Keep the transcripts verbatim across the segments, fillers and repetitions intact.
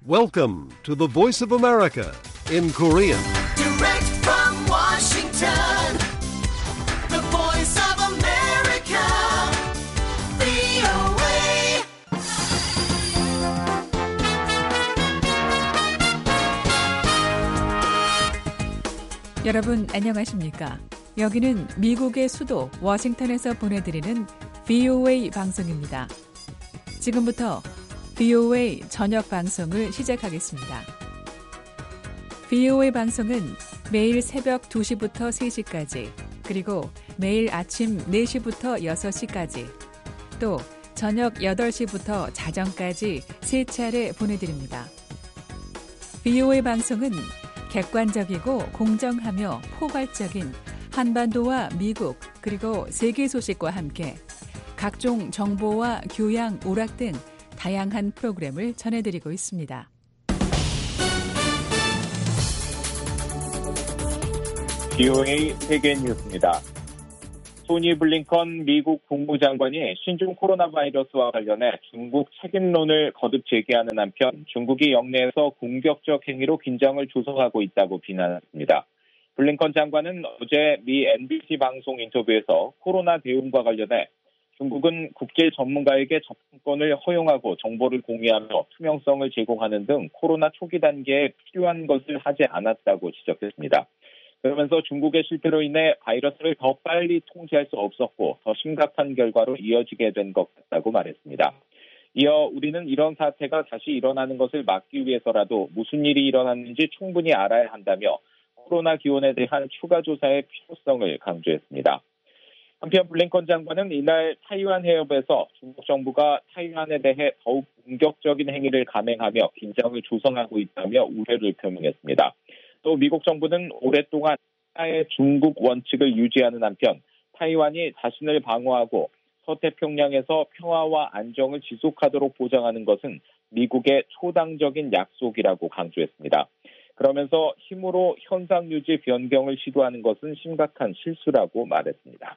Welcome to the Voice of America in Korean. Direct from Washington, the Voice of America, 브이오에이. 여러분 안녕하십니까? 여기는 미국의 수도 워싱턴에서 보내드리는 브이오에이 방송입니다. 지금부터 브이오에이 저녁 방송을 시작하겠습니다. 브이오에이 방송은 매일 새벽 두 시부터 세 시까지, 그리고 매일 아침 네 시부터 여섯 시까지, 또 저녁 여덟 시부터 자정까지 세 차례 보내드립니다. 브이오에이 방송은 객관적이고 공정하며 포괄적인 한반도와 미국 그리고 세계 소식과 함께 각종 정보와 교양, 오락 등 다양한 프로그램을 전해드리고 있습니다. 브이오에이 세계 뉴스입니다. 토니 블링컨 미국 국무장관이 신종 코로나 바이러스와 관련해 중국 책임론을 거듭 제기하는 한편 중국이 영내에서 공격적 행위로 긴장을 조성하고 있다고 비난했습니다. 블링컨 장관은 어제 미 엔비씨 방송 인터뷰에서 코로나 대응과 관련해 중국은 국제 전문가에게 접근권을 허용하고 정보를 공유하며 투명성을 제공하는 등 코로나 초기 단계에 필요한 것을 하지 않았다고 지적했습니다. 그러면서 중국의 실패로 인해 바이러스를 더 빨리 통제할 수 없었고 더 심각한 결과로 이어지게 된 것 같다고 말했습니다. 이어 우리는 이런 사태가 다시 일어나는 것을 막기 위해서라도 무슨 일이 일어났는지 충분히 알아야 한다며 코로나 기원에 대한 추가 조사의 필요성을 강조했습니다. 한편 블링컨 장관은 이날 타이완 해협에서 중국 정부가 타이완에 대해 더욱 공격적인 행위를 감행하며 긴장을 조성하고 있다며 우려를 표명했습니다. 또 미국 정부는 오랫동안 하나의 중국 원칙을 유지하는 한편 타이완이 자신을 방어하고 서태평양에서 평화와 안정을 지속하도록 보장하는 것은 미국의 초당적인 약속이라고 강조했습니다. 그러면서 힘으로 현상 유지 변경을 시도하는 것은 심각한 실수라고 말했습니다.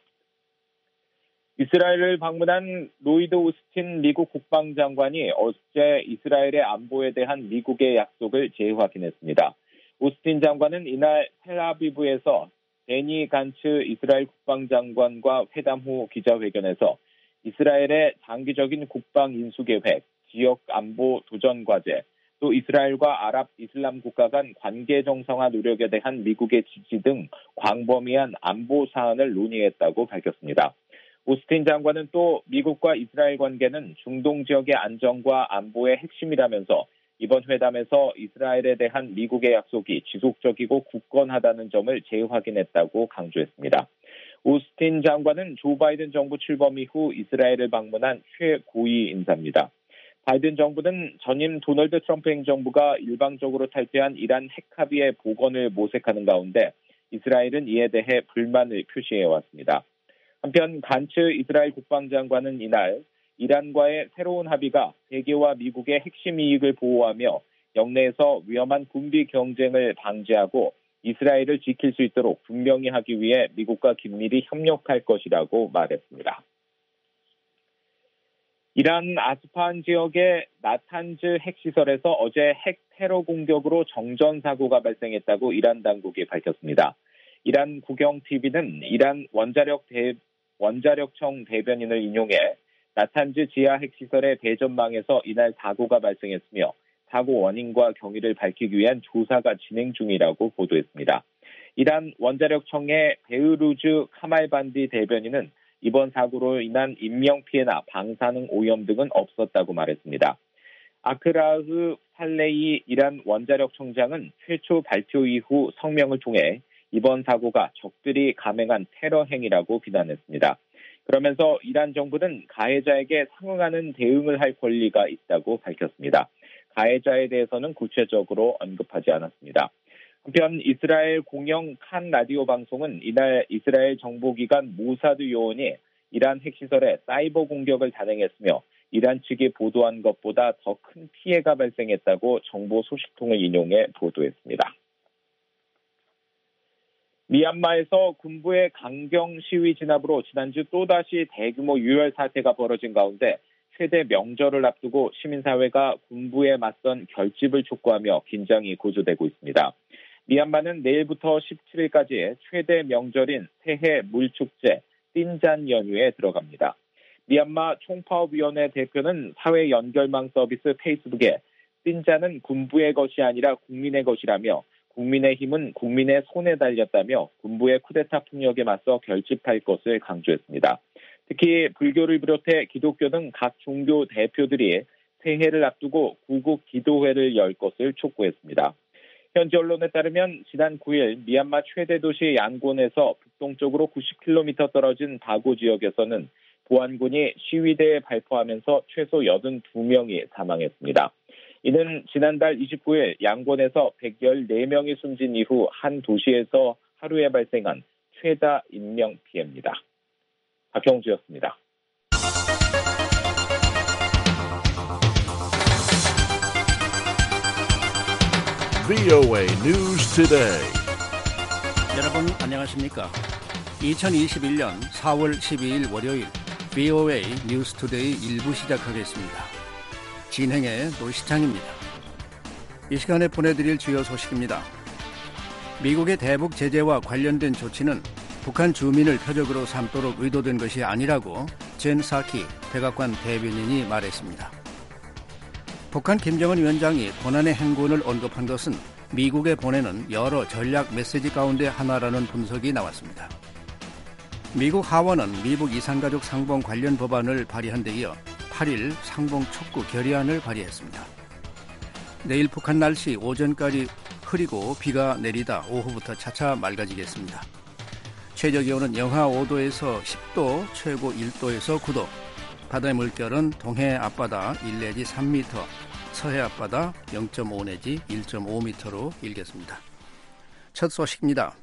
이스라엘을 방문한 로이드 오스틴 미국 국방장관이 어제 이스라엘의 안보에 대한 미국의 약속을 재확인했습니다. 오스틴 장관은 이날 텔아비브에서 베니 간츠 이스라엘 국방장관과 회담 후 기자회견에서 이스라엘의 장기적인 국방 인수 계획, 지역 안보 도전 과제, 또 이스라엘과 아랍 이슬람 국가 간 관계 정상화 노력에 대한 미국의 지지 등 광범위한 안보 사안을 논의했다고 밝혔습니다. 오스틴 장관은 또 미국과 이스라엘 관계는 중동 지역의 안정과 안보의 핵심이라면서 이번 회담에서 이스라엘에 대한 미국의 약속이 지속적이고 굳건하다는 점을 재확인했다고 강조했습니다. 오스틴 장관은 조 바이든 정부 출범 이후 이스라엘을 방문한 최고위 인사입니다. 바이든 정부는 전임 도널드 트럼프 행정부가 일방적으로 탈퇴한 이란 핵 합의의 복원을 모색하는 가운데 이스라엘은 이에 대해 불만을 표시해왔습니다. 한편 간츠 이스라엘 국방장관은 이날 이란과의 새로운 합의가 세계와 미국의 핵심 이익을 보호하며 영내에서 위험한 군비 경쟁을 방지하고 이스라엘을 지킬 수 있도록 분명히 하기 위해 미국과 긴밀히 협력할 것이라고 말했습니다. 이란 아스파한 지역의 나탄즈 핵시설에서 어제 핵 테러 공격으로 정전 사고가 발생했다고 이란 당국이 밝혔습니다. 이란 국영티비는 이란 원자력 대, 원자력청 대변인을 인용해 나탄즈 지하 핵시설의 배전망에서 이날 사고가 발생했으며 사고 원인과 경위를 밝히기 위한 조사가 진행 중이라고 보도했습니다. 이란 원자력청의 베흐루즈 카말반디 대변인은 이번 사고로 인한 인명피해나 방사능 오염 등은 없었다고 말했습니다. 아크라흐 팔레이 이란 원자력청장은 최초 발표 이후 성명을 통해 이번 사고가 적들이 감행한 테러 행위라고 비난했습니다. 그러면서 이란 정부는 가해자에게 상응하는 대응을 할 권리가 있다고 밝혔습니다. 가해자에 대해서는 구체적으로 언급하지 않았습니다. 한편 이스라엘 공영 칸 라디오 방송은 이날 이스라엘 정보기관 모사드 요원이 이란 핵시설에 사이버 공격을 단행했으며 이란 측이 보도한 것보다 더 큰 피해가 발생했다고 정보 소식통을 인용해 보도했습니다. 미얀마에서 군부의 강경 시위 진압으로 지난주 또다시 대규모 유혈 사태가 벌어진 가운데 최대 명절을 앞두고 시민사회가 군부에 맞선 결집을 촉구하며 긴장이 고조되고 있습니다. 미얀마는 내일부터 십칠일까지 최대 명절인 새해 물축제 띵잔 연휴에 들어갑니다. 미얀마 총파업위원회 대표는 사회 연결망 서비스 페이스북에 띵잔은 군부의 것이 아니라 국민의 것이라며 국민의힘은 국민의 손에 달렸다며 군부의 쿠데타 폭력에 맞서 결집할 것을 강조했습니다. 특히 불교를 비롯해 기독교 등 각 종교 대표들이 새해를 앞두고 구국 기도회를 열 것을 촉구했습니다. 현지 언론에 따르면 지난 구일 미얀마 최대 도시 양곤에서 북동쪽으로 구십 킬로미터 떨어진 바고 지역에서는 보안군이 시위대에 발포하면서 최소 여든두 명이 사망했습니다. 이는 지난달 이십구일 양곤에서 백십사 명이 숨진 이후 한 도시에서 하루에 발생한 최다 인명 피해입니다. 박형주였습니다. 브이오에이 News Today. 여러분 안녕하십니까? 이천이십일년 사월 십이일 월요일 브이오에이 뉴스 투데이 일부 시작하겠습니다. 진행의 노시창입니다. 이 시간에 보내드릴 주요 소식입니다. 미국의 대북 제재와 관련된 조치는 북한 주민을 표적으로 삼도록 의도된 것이 아니라고 젠 사키 백악관 대변인이 말했습니다. 북한 김정은 위원장이 고난의 행군을 언급한 것은 미국에 보내는 여러 전략 메시지 가운데 하나라는 분석이 나왔습니다. 미국 하원은 미북 이산가족 상봉 관련 법안을 발의한 데 이어 팔일 상봉 촉구 결의안을 발의했습니다. 내일 북한 날씨 오전까지 흐리고 비가 내리다 오후부터 차차 맑아지겠습니다. 최저기온은 영하 오도에서 십도, 최고 일도에서 구도, 바다의 물결은 동해 앞바다 일 내지 삼 미터, 서해 앞바다 영 점 오 내지 일 점 오 미터로 일겠습니다. 첫 소식입니다.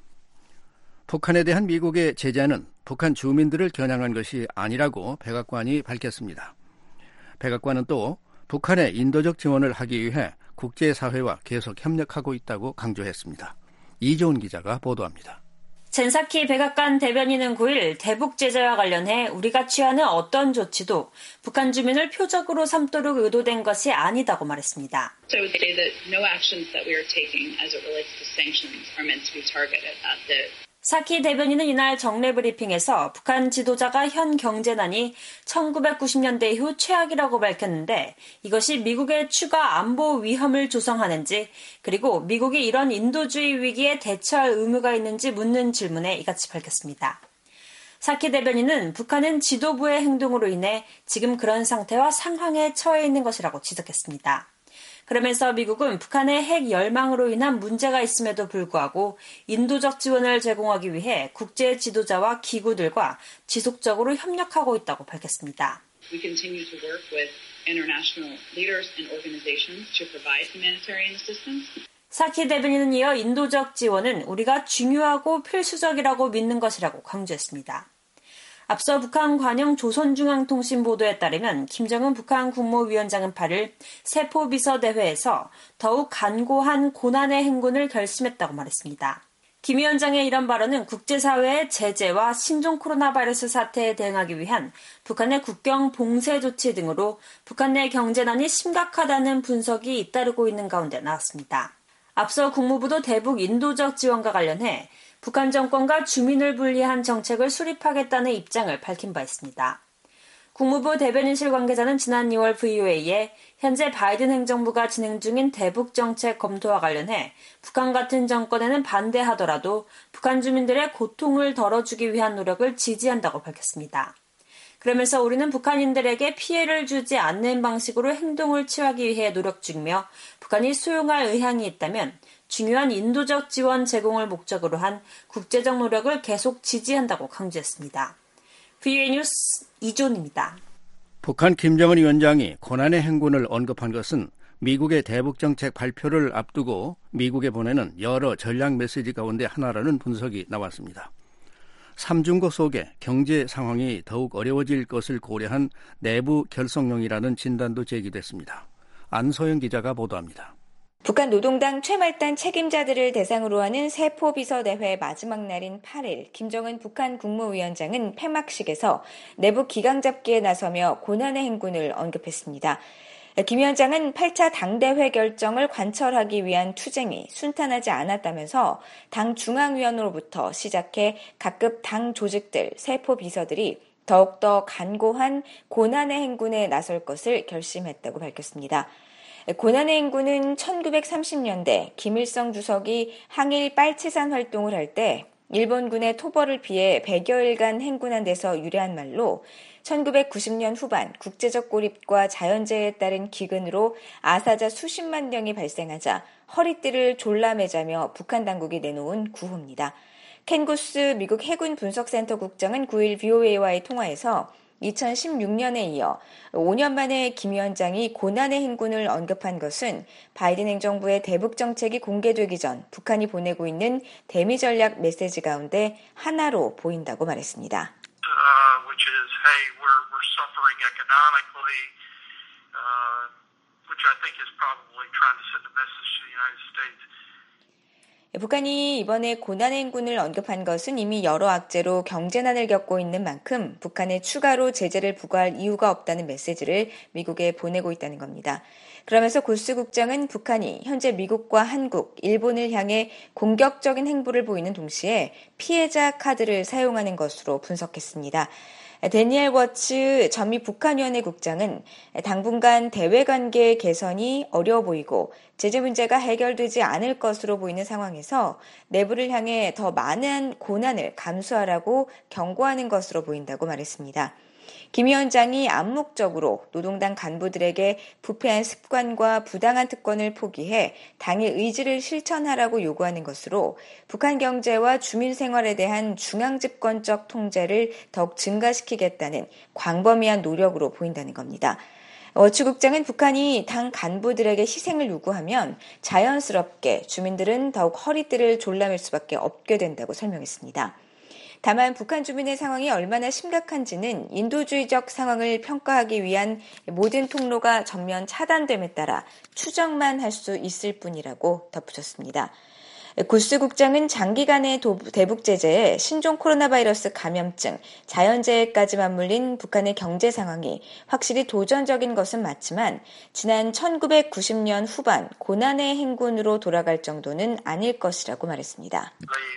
북한에 대한 미국의 제재는 북한 주민들을 겨냥한 것이 아니라고 백악관이 밝혔습니다. 백악관은 또 북한에 인도적 지원을 하기 위해 국제사회와 계속 협력하고 있다고 강조했습니다. 이조은 기자가 보도합니다. 젠사키 백악관 대변인은 구일 대북 제재와 관련해 우리가 취하는 어떤 조치도 북한 주민을 표적으로 삼도록 의도된 것이 아니다고 말했습니다. So I would say that no actions that we are taking as it relates to sanctions are meant to be targeted at the 사키 대변인은 이날 정례 브리핑에서 북한 지도자가 현 경제난이 천구백구십년대 이후 최악이라고 밝혔는데 이것이 미국의 추가 안보 위험을 조성하는지 그리고 미국이 이런 인도주의 위기에 대처할 의무가 있는지 묻는 질문에 이같이 밝혔습니다. 사키 대변인은 북한은 지도부의 행동으로 인해 지금 그런 상태와 상황에 처해 있는 것이라고 지적했습니다. 그러면서 미국은 북한의 핵 열망으로 인한 문제가 있음에도 불구하고 인도적 지원을 제공하기 위해 국제 지도자와 기구들과 지속적으로 협력하고 있다고 밝혔습니다. We continue to work with international leaders and organizations to provide humanitarian assistance. 사키 대변인은 이어 인도적 지원은 우리가 중요하고 필수적이라고 믿는 것이라고 강조했습니다. 앞서 북한 관영 조선중앙통신 보도에 따르면 김정은 북한 국무위원장은 팔일 세포비서대회에서 더욱 간고한 고난의 행군을 결심했다고 말했습니다. 김 위원장의 이런 발언은 국제사회의 제재와 신종 코로나 바이러스 사태에 대응하기 위한 북한의 국경 봉쇄 조치 등으로 북한 내 경제난이 심각하다는 분석이 잇따르고 있는 가운데 나왔습니다. 앞서 국무부도 대북 인도적 지원과 관련해 북한 정권과 주민을 분리한 정책을 수립하겠다는 입장을 밝힌 바 있습니다. 국무부 대변인실 관계자는 지난 이월 브이오에이에 현재 바이든 행정부가 진행 중인 대북 정책 검토와 관련해 북한 같은 정권에는 반대하더라도 북한 주민들의 고통을 덜어주기 위한 노력을 지지한다고 밝혔습니다. 그러면서 우리는 북한인들에게 피해를 주지 않는 방식으로 행동을 취하기 위해 노력 중이며 북한이 수용할 의향이 있다면 중요한 인도적 지원 제공을 목적으로 한 국제적 노력을 계속 지지한다고 강조했습니다. 브이오에이 뉴스 이존입니다. 북한 김정은 위원장이 고난의 행군을 언급한 것은 미국의 대북정책 발표를 앞두고 미국에 보내는 여러 전략 메시지 가운데 하나라는 분석이 나왔습니다. 삼중고 속에 경제 상황이 더욱 어려워질 것을 고려한 내부 결속용이라는 진단도 제기됐습니다. 안소영 기자가 보도합니다. 북한 노동당 최말단 책임자들을 대상으로 하는 세포비서대회 마지막 날인 팔 일, 김정은 북한 국무위원장은 폐막식에서 내부 기강 잡기에 나서며 고난의 행군을 언급했습니다. 김 위원장은 팔 차 당대회 결정을 관철하기 위한 투쟁이 순탄하지 않았다면서 당 중앙위원으로부터 시작해 각급 당 조직들, 세포비서들이 더욱더 간고한 고난의 행군에 나설 것을 결심했다고 밝혔습니다. 고난의 행군은 천구백삼십 년대 김일성 주석이 항일 빨치산 활동을 할 때 일본군의 토벌을 피해 백여일간 행군한 데서 유래한 말로 천구백구십 년 후반 국제적 고립과 자연재해에 따른 기근으로 아사자 수십만 명이 발생하자 허리띠를 졸라매자며 북한 당국이 내놓은 구호입니다. 켄 구스 미국 해군 분석센터 국장은 구 일 브이오에이와의 통화에서 이천십육 년에 이어 오 년 만에 김 위원장이 고난의 행군을 언급한 것은 바이든 행정부의 대북 정책이 공개되기 전 북한이 보내고 있는 대미 전략 메시지 가운데 하나로 보인다고 말했습니다. Uh, which is, hey, we're we're suffering economically, uh, which I think is probably trying to send a message to the United States. 북한이 이번에 고난의 행군을 언급한 것은 이미 여러 악재로 경제난을 겪고 있는 만큼 북한에 추가로 제재를 부과할 이유가 없다는 메시지를 미국에 보내고 있다는 겁니다. 그러면서 고스 국장은 북한이 현재 미국과 한국, 일본을 향해 공격적인 행보를 보이는 동시에 피해자 카드를 사용하는 것으로 분석했습니다. 데니엘 워츠 전미 북한위원회 국장은 당분간 대외관계 개선이 어려워 보이고 제재 문제가 해결되지 않을 것으로 보이는 상황에서 내부를 향해 더 많은 고난을 감수하라고 경고하는 것으로 보인다고 말했습니다. 김 위원장이 암묵적으로 노동당 간부들에게 부패한 습관과 부당한 특권을 포기해 당의 의지를 실천하라고 요구하는 것으로 북한 경제와 주민 생활에 대한 중앙집권적 통제를 더욱 증가시키겠다는 광범위한 노력으로 보인다는 겁니다. 워츠 국장은 북한이 당 간부들에게 희생을 요구하면 자연스럽게 주민들은 더욱 허리띠를 졸라맬 수밖에 없게 된다고 설명했습니다. 다만 북한 주민의 상황이 얼마나 심각한지는 인도주의적 상황을 평가하기 위한 모든 통로가 전면 차단됨에 따라 추정만 할 수 있을 뿐이라고 덧붙였습니다. 구스 국장은 장기간의 도, 대북 제재에 신종 코로나 바이러스 감염증, 자연재해까지 맞물린 북한의 경제 상황이 확실히 도전적인 것은 맞지만 지난 천구백구십 년 후반 고난의 행군으로 돌아갈 정도는 아닐 것이라고 말했습니다.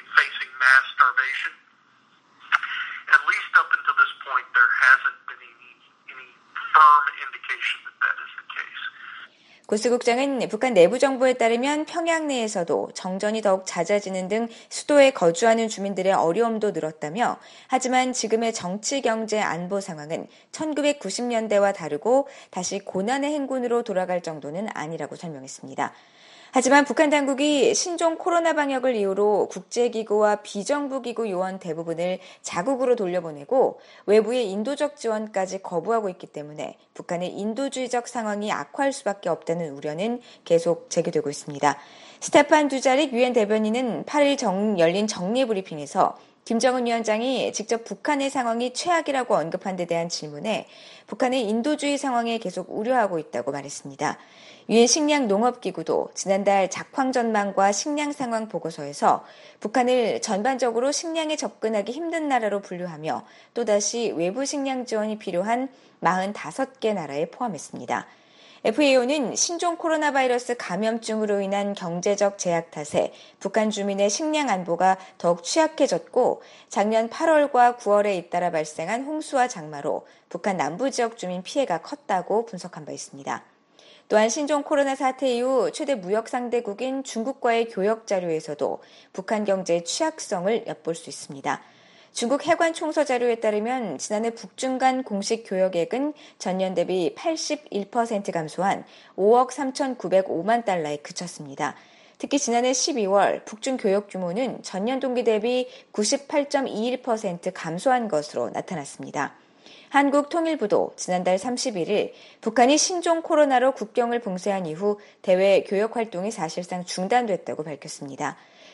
At least up until this point, there hasn't been any, any firm indication that that is the case. 고스 국장은 북한 내부 정보에 따르면 평양 내에서도 정전이 더욱 잦아지는 등 수도에 거주하는 주민들의 어려움도 늘었다며 하지만 지금의 정치, 경제, 안보 상황은 천구백구십 년대와 다르고 다시 고난의 행군으로 돌아갈 정도는 아니라고 설명했습니다. 하지만 북한 당국이 신종 코로나 방역을 이유로 국제기구와 비정부기구 요원 대부분을 자국으로 돌려보내고 외부의 인도적 지원까지 거부하고 있기 때문에 북한의 인도주의적 상황이 악화할 수밖에 없다는 우려는 계속 제기되고 있습니다. 스테판 두자릭 유엔 대변인은 팔 일 정, 열린 정례브리핑에서 김정은 위원장이 직접 북한의 상황이 최악이라고 언급한 데 대한 질문에 북한의 인도주의 상황에 계속 우려하고 있다고 말했습니다. 유엔 식량농업기구도 지난달 작황 전망과 식량 상황 보고서에서 북한을 전반적으로 식량에 접근하기 힘든 나라로 분류하며 또다시 외부 식량 지원이 필요한 사십오 개 나라에 포함했습니다. 에프에이오는 신종 코로나 바이러스 감염증으로 인한 경제적 제약 탓에 북한 주민의 식량 안보가 더욱 취약해졌고 작년 팔월과 구월에 잇따라 발생한 홍수와 장마로 북한 남부 지역 주민 피해가 컸다고 분석한 바 있습니다. 또한 신종 코로나 사태 이후 최대 무역 상대국인 중국과의 교역 자료에서도 북한 경제의 취약성을 엿볼 수 있습니다. 중국 해관 총서 자료에 따르면 지난해 북중 간 공식 교역액은 전년 대비 팔십일 퍼센트 감소한 오억 삼천구백오만 달러에 그쳤습니다. 특히 지난해 십이월 북중 교역 규모는 전년 동기 대비 구십팔 점 이일 퍼센트 감소한 것으로 나타났습니다. 한국통일부도 지난달 삼십일 일 북한이 신종 코로나로 국경을 봉쇄한 이후 대외 교역 활동이 사실상 중단됐다고 밝혔습니다.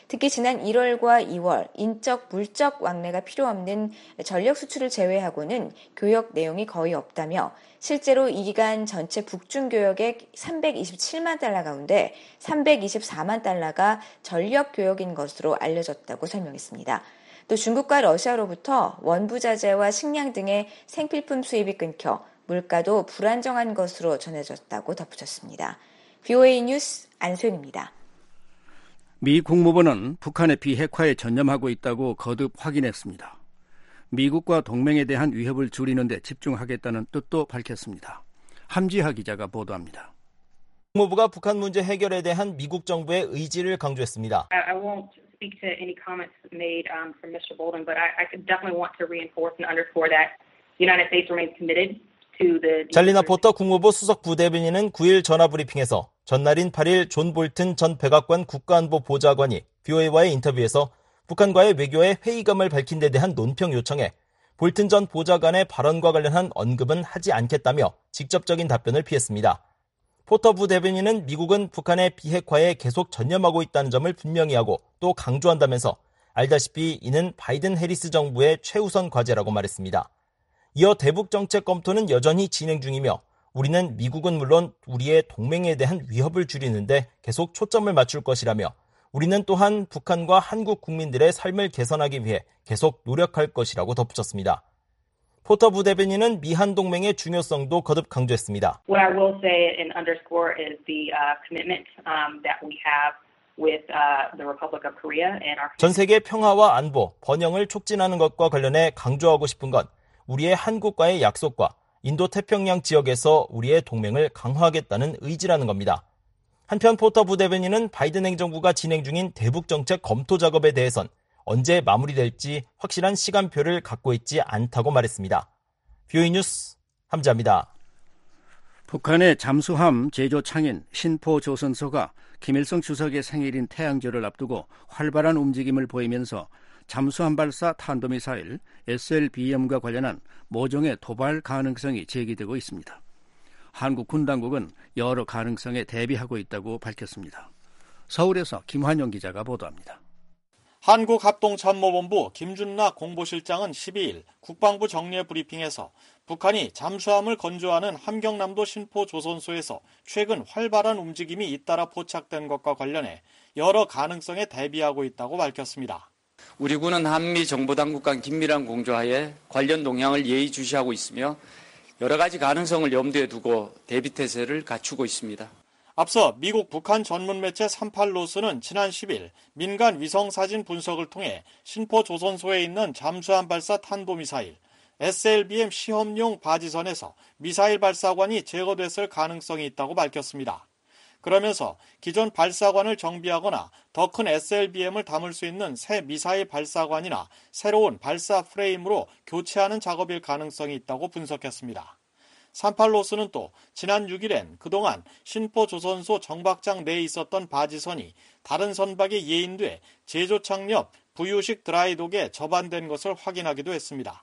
특히 지난 일월과 이월 인적, 물적 왕래가 필요 없는 전력 수출을 제외하고는 교역 내용이 거의 없다며 실제로 이 기간 전체 북중 교역액 삼백이십칠만 달러 가운데 삼백이십사만 달러가 전력 교역인 것으로 알려졌다고 설명했습니다. 또 중국과 러시아로부터 원부자재와 식량 등의 생필품 수입이 끊겨 물가도 불안정한 것으로 전해졌다고 덧붙였습니다. 브이오에이 뉴스 안소연입니다. 미 국무부는 북한의 비핵화에 전념하고 있다고 거듭 확인했습니다. 미국과 동맹에 대한 위협을 줄이는 데 집중하겠다는 뜻도 밝혔습니다. 함지하 기자가 보도합니다. 국무부가 북한 문제 해결에 대한 미국 정부의 의지를 강조했습니다. I won't speak to any comments made um, from Mister Bolton, but I, I definitely want to reinforce and underscore that the United States remains committed to the. 잘리나 포터 국무부 수석 부대변인은 구일 전화브리핑에서 전날인 팔일 존 볼튼 전 백악관 국가안보 보좌관이 브이오에이와의 인터뷰에서 북한과의 외교의 회의감을 밝힌 데 대한 논평 요청에 볼튼 전 보좌관의 발언과 관련한 언급은 하지 않겠다며 직접적인 답변을 피했습니다. 포터 부대변인은 미국은 북한의 비핵화에 계속 전념하고 있다는 점을 분명히 하고 또 강조한다면서 알다시피 이는 바이든 해리스 정부의 최우선 과제라고 말했습니다. 이어 대북 정책 검토는 여전히 진행 중이며 우리는 미국은 물론 우리의 동맹에 대한 위협을 줄이는데 계속 초점을 맞출 것이라며 우리는 또한 북한과 한국 국민들의 삶을 개선하기 위해 계속 노력할 것이라고 덧붙였습니다. 포터 부대변인은 미한 동맹의 중요성도 거듭 강조했습니다. What I will say and underscore is the uh, commitment um, that we have with uh, the Republic of Korea and our. 전 세계 평화와 안보, 번영을 촉진하는 것과 관련해 강조하고 싶은 건 우리의 한국과의 약속과 인도 태평양 지역에서 우리의 동맹을 강화하겠다는 의지라는 겁니다. 한편 포터 부대변인은 바이든 행정부가 진행 중인 대북 정책 검토 작업에 대해선 언제 마무리될지 확실한 시간표를 갖고 있지 않다고 말했습니다. 브이오에이 뉴스 함지아입니다. 북한의 잠수함 제조 창인 신포조선소가 김일성 주석의 생일인 태양절을 앞두고 활발한 움직임을 보이면서 잠수함 발사 탄도미사일 에스엘비엠과 관련한 모종의 도발 가능성이 제기되고 있습니다. 한국 군 당국은 여러 가능성에 대비하고 있다고 밝혔습니다. 서울에서 김환영 기자가 보도합니다. 한국합동참모본부 김준락 공보실장은 십이일 국방부 정례 브리핑에서 북한이 잠수함을 건조하는 함경남도 신포조선소에서 최근 활발한 움직임이 잇따라 포착된 것과 관련해 여러 가능성에 대비하고 있다고 밝혔습니다. 우리 군은 한미 정보당국 간 긴밀한 공조하에 관련 동향을 예의주시하고 있으며 여러 가지 가능성을 염두에 두고 대비태세를 갖추고 있습니다. 앞서 미국 북한 전문 매체 삼팔로스는 지난 십일 민간 위성사진 분석을 통해 신포조선소에 있는 잠수함 발사 탄도미사일 에스엘비엠 시험용 바지선에서 미사일 발사관이 제거됐을 가능성이 있다고 밝혔습니다. 그러면서 기존 발사관을 정비하거나 더 큰 에스엘비엠을 담을 수 있는 새 미사일 발사관이나 새로운 발사 프레임으로 교체하는 작업일 가능성이 있다고 분석했습니다. 삼팔로스는 또 지난 육일엔 그동안 신포조선소 정박장 내에 있었던 바지선이 다른 선박에 예인돼 제조창 옆 부유식 드라이독에 접안된 것을 확인하기도 했습니다.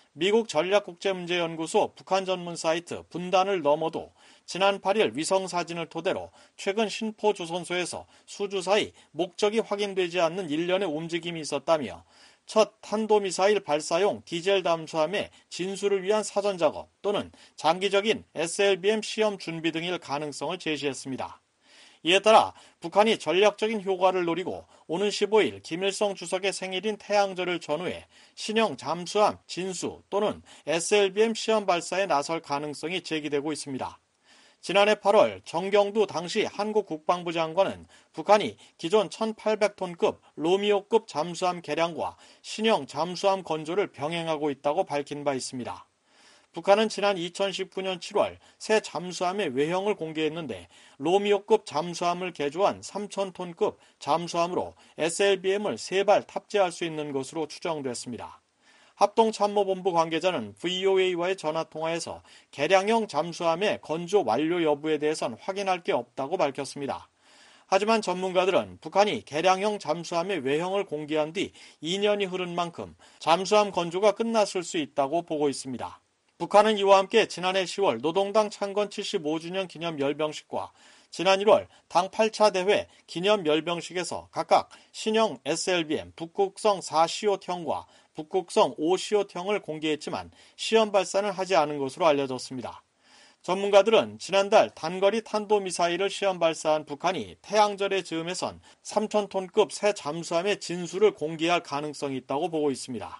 미국 전략국제문제연구소 북한 전문 사이트 분단을 넘어도 지난 팔일 위성사진을 토대로 최근 신포조선소에서 수주사이 목적이 확인되지 않는 일련의 움직임이 있었다며 첫 탄도미사일 발사용 디젤 잠수함의 진수를 위한 사전작업 또는 장기적인 에스엘비엠 시험 준비 등일 가능성을 제시했습니다. 이에 따라 북한이 전략적인 효과를 노리고 오는 십오일 김일성 주석의 생일인 태양절을 전후해 신형 잠수함 진수 또는 에스엘비엠 시험 발사에 나설 가능성이 제기되고 있습니다. 지난해 팔월 정경두 당시 한국 국방부 장관은 북한이 기존 천팔백 톤급 로미오급 잠수함 개량과 신형 잠수함 건조를 병행하고 있다고 밝힌 바 있습니다. 북한은 지난 이천십구년 칠월 새 잠수함의 외형을 공개했는데 로미오급 잠수함을 개조한 삼천 톤급 잠수함으로 에스엘비엠을 세 발 탑재할 수 있는 것으로 추정됐습니다. 합동참모본부 관계자는 브이오에이와의 전화통화에서 개량형 잠수함의 건조 완료 여부에 대해선 확인할 게 없다고 밝혔습니다. 하지만 전문가들은 북한이 개량형 잠수함의 외형을 공개한 뒤 이 년이 흐른 만큼 잠수함 건조가 끝났을 수 있다고 보고 있습니다. 북한은 이와 함께 지난해 시월 노동당 창건 칠십오주년 기념 열병식과 지난 일월 당 팔 차 대회 기념 열병식에서 각각 신형 에스엘비엠 북극성 사 시옷형과 북극성 오 시옷형을 공개했지만 시험 발사는 하지 않은 것으로 알려졌습니다. 전문가들은 지난달 단거리 탄도미사일을 시험 발사한 북한이 태양절의 즈음에선 삼천 톤급 새 잠수함의 진수를 공개할 가능성이 있다고 보고 있습니다.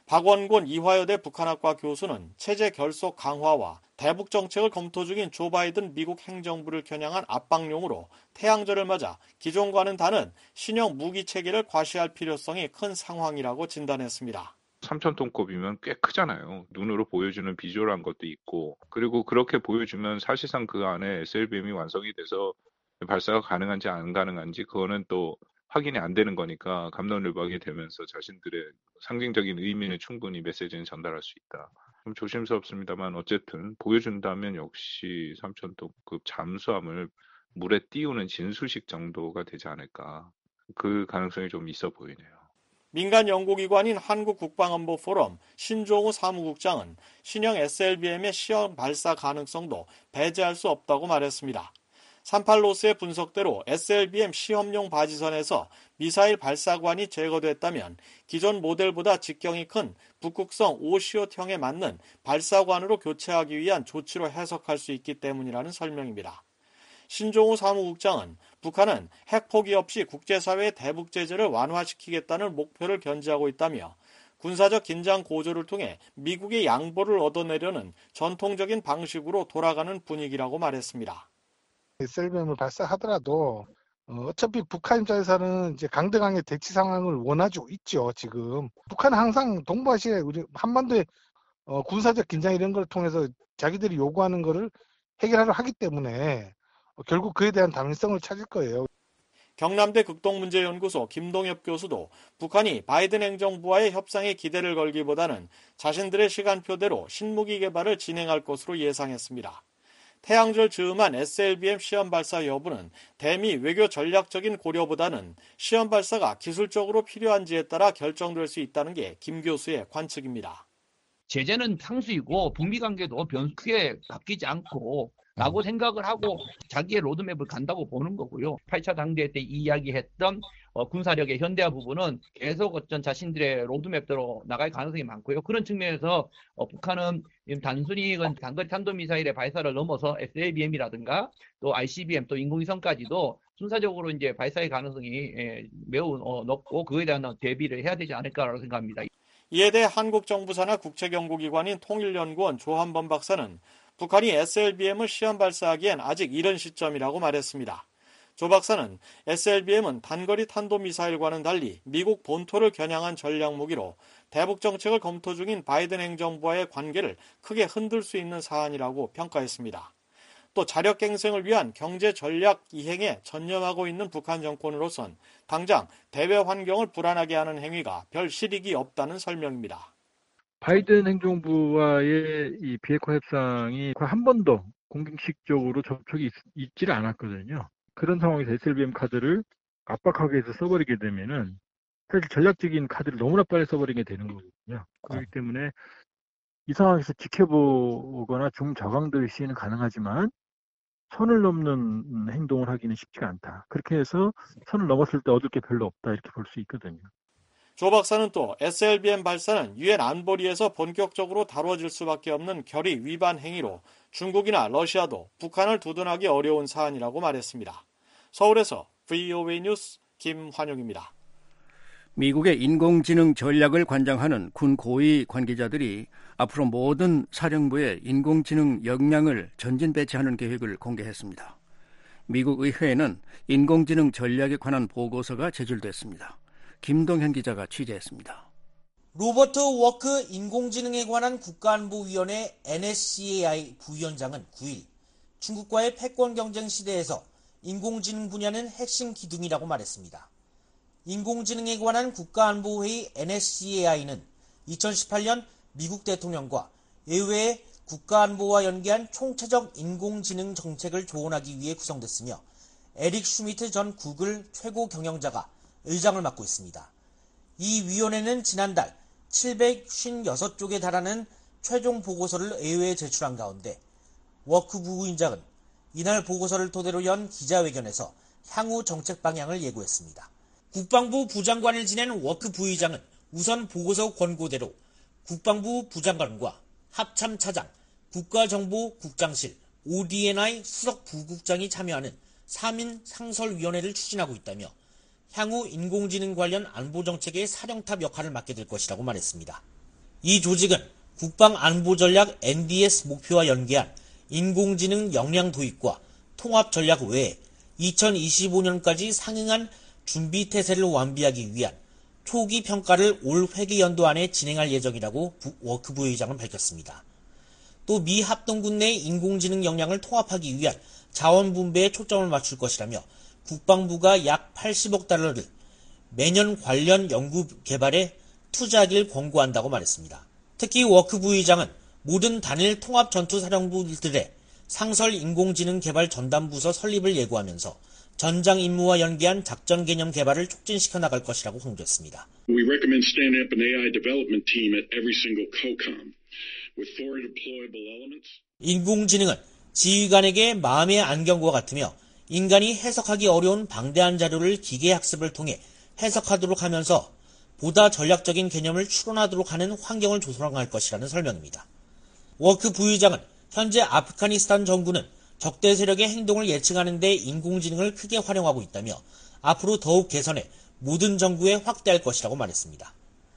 박원곤 이화여대 북한학과 교수는 체제 결속 강화와 대북 정책을 검토 중인 조 바이든 미국 행정부를 겨냥한 압박용으로 태양절을 맞아 기존과는 다른 신형 무기 체계를 과시할 필요성이 큰 상황이라고 진단했습니다. 삼천 톤급이면 꽤 크잖아요. 눈으로 보여주는 비주얼한 것도 있고, 그리고 그렇게 보여주면 사실상 그 안에 에스엘비엠이 완성이 돼서 발사가 가능한지 안 가능한지 그거는 또 확인이 안 되는 거니까 갑론을박이 되면서 자신들의 상징적인 의미는 충분히 메시지는 전달할 수 있다. 좀 조심스럽습니다만 어쨌든 보여준다면 역시 삼천 톤급 잠수함을 물에 띄우는 진수식 정도가 되지 않을까. 그 가능성이 좀 있어 보이네요. 민간 연구기관인 한국국방안보포럼 신종우 사무국장은 신형 에스엘비엠의 시험 발사 가능성도 배제할 수 없다고 말했습니다. 삼팔로스의 분석대로 에스엘비엠 시험용 바지선에서 미사일 발사관이 제거됐다면 기존 모델보다 직경이 큰 북극성 오 시옷형에 맞는 발사관으로 교체하기 위한 조치로 해석할 수 있기 때문이라는 설명입니다. 신종우 사무국장은 북한은 핵 포기 없이 국제사회의 대북 제재를 완화시키겠다는 목표를 견지하고 있다며 군사적 긴장 고조를 통해 미국의 양보를 얻어내려는 전통적인 방식으로 돌아가는 분위기라고 말했습니다. 에스엘비엠을 발사하더라도 어차피 북한 입장에서는 이제 강대강의 대치 상황을 원하고 있죠. 지금 북한은 항상 동부아시아에 우리 한반도의 어, 군사적 긴장 이런 걸 통해서 자기들이 요구하는 거를 해결하려 하기 때문에 어, 결국 그에 대한 당위성을 찾을 거예요. 경남대 극동문제연구소 김동엽 교수도 북한이 바이든 행정부와의 협상에 기대를 걸기보다는 자신들의 시간표대로 신무기 개발을 진행할 것으로 예상했습니다. 태양절 즈음한 에스엘비엠 시험 발사 여부는 대미 외교 전략적인 고려보다는 시험 발사가 기술적으로 필요한지에 따라 결정될 수 있다는 게 김 교수의 관측입니다. 제재는 상수이고 북미 관계도 변 크게 바뀌지 않고 라고 생각을 하고 자기의 로드맵을 간다고 보는 거고요. 팔 차 당대회 때 이야기했던 어, 군사력의 현대화 부분은 계속 어떤 자신들의 로드맵대로 나갈 가능성이 많고요. 그런 측면에서 어, 북한은 단순히 단거리 탄도미사일의 발사를 넘어서 에스엘비엠이라든가 또 아이씨비엠 또 인공위성까지도 순차적으로 이제 발사의 가능성이 예, 매우 어, 높고 그에 대한 대비를 해야 되지 않을까라고 생각합니다. 이에 대해 한국 정부 산하 국책연구기관인 통일연구원 조한범 박사는 북한이 에스엘비엠을 시험 발사하기엔 아직 이른 시점이라고 말했습니다. 조 박사는 에스엘비엠은 단거리 탄도미사일과는 달리 미국 본토를 겨냥한 전략무기로 대북 정책을 검토 중인 바이든 행정부와의 관계를 크게 흔들 수 있는 사안이라고 평가했습니다. 또 자력갱생을 위한 경제 전략 이행에 전념하고 있는 북한 정권으로선 당장 대외 환경을 불안하게 하는 행위가 별 실익이 없다는 설명입니다. 바이든 행정부와의 이 비핵화 협상이 한 번도 공식적으로 접촉이 있, 있지를 않았거든요. 그런 상황에서 에스엘비엠 카드를 압박하게 해서 써버리게 되면은 사실 전략적인 카드를 너무나 빨리 써버리게 되는 거거든요. 그렇기 때문에 이 상황에서 지켜보거나 중저강도의 시에는 가능하지만 선을 넘는 행동을 하기는 쉽지가 않다. 그렇게 해서 선을 넘었을 때 얻을 게 별로 없다 이렇게 볼 수 있거든요. 조 박사는 또 에스엘비엠 발사는 유엔 안보리에서 본격적으로 다뤄질 수밖에 없는 결의 위반 행위로 중국이나 러시아도 북한을 두둔하기 어려운 사안이라고 말했습니다. 서울에서 브이오에이 뉴스 김환용입니다. 미국의 인공지능 전략을 관장하는 군 고위 관계자들이 앞으로 모든 사령부에 인공지능 역량을 전진 배치하는 계획을 공개했습니다. 미국 의회에는 인공지능 전략에 관한 보고서가 제출됐습니다. 김동현 기자가 취재했습니다. 로버트 워크 인공지능에 관한 국가안보위원회 엔에스씨에이아이 부위원장은 구 일 중국과의 패권 경쟁 시대에서 인공지능 분야는 핵심 기둥이라고 말했습니다. 인공지능에 관한 국가안보회의 엔에스씨에이아이는 이천십팔 년 미국 대통령과 의회의 국가안보와 연계한 총체적 인공지능 정책을 조언하기 위해 구성됐으며 에릭 슈미트 전 구글 최고 경영자가 의장을 맡고 있습니다. 이 위원회는 지난달 칠백오십육 쪽에 달하는 최종 보고서를 의회에 제출한 가운데 워크 부위원장은 이날 보고서를 토대로 연 기자회견에서 향후 정책 방향을 예고했습니다. 국방부 부장관을 지낸 워크 부의장은 우선 보고서 권고대로 국방부 부장관과 합참차장, 국가정보국장실, 오디엔아이 수석 부국장이 참여하는 삼 인 상설위원회를 추진하고 있다며 향후 인공지능 관련 안보정책의 사령탑 역할을 맡게 될 것이라고 말했습니다. 이 조직은 국방안보전략 엔디에스 목표와 연계한 인공지능 역량 도입과 통합전략 외에 이천이십오 년까지 상응한 준비태세를 완비하기 위한 초기 평가를 올 회계연도 안에 진행할 예정이라고 워크 부의장은 밝혔습니다. 또 미 합동군 내 인공지능 역량을 통합하기 위한 자원 분배에 초점을 맞출 것이라며 국방부가 약 팔십억 달러를 매년 관련 연구 개발에 투자하길 권고한다고 말했습니다. 특히 워크 부의장은 모든 단일 통합 전투사령부들의 상설 인공지능 개발 전담부서 설립을 예고하면서 전장 임무와 연계한 작전 개념 개발을 촉진시켜 나갈 것이라고 강조했습니다. We recommend standing up an 에이아이 development team at every single COCOM with four deployable elements. 인공지능은 지휘관에게 마음의 안경과 같으며 인간이 해석하기 어려운 방대한 자료를 기계 학습을 통해 해석하도록 하면서 보다 전략적인 개념을 추론하도록 하는 환경을 조성할 것이라는 설명입니다. 워크 부의장은 현재 아프가니스탄 정부는 적대 세력의 행동을 예측하는 데 인공지능을 크게 활용하고 있다며 앞으로 더욱 개선해 모든 정부에 확대할 것이라고 말했습니다.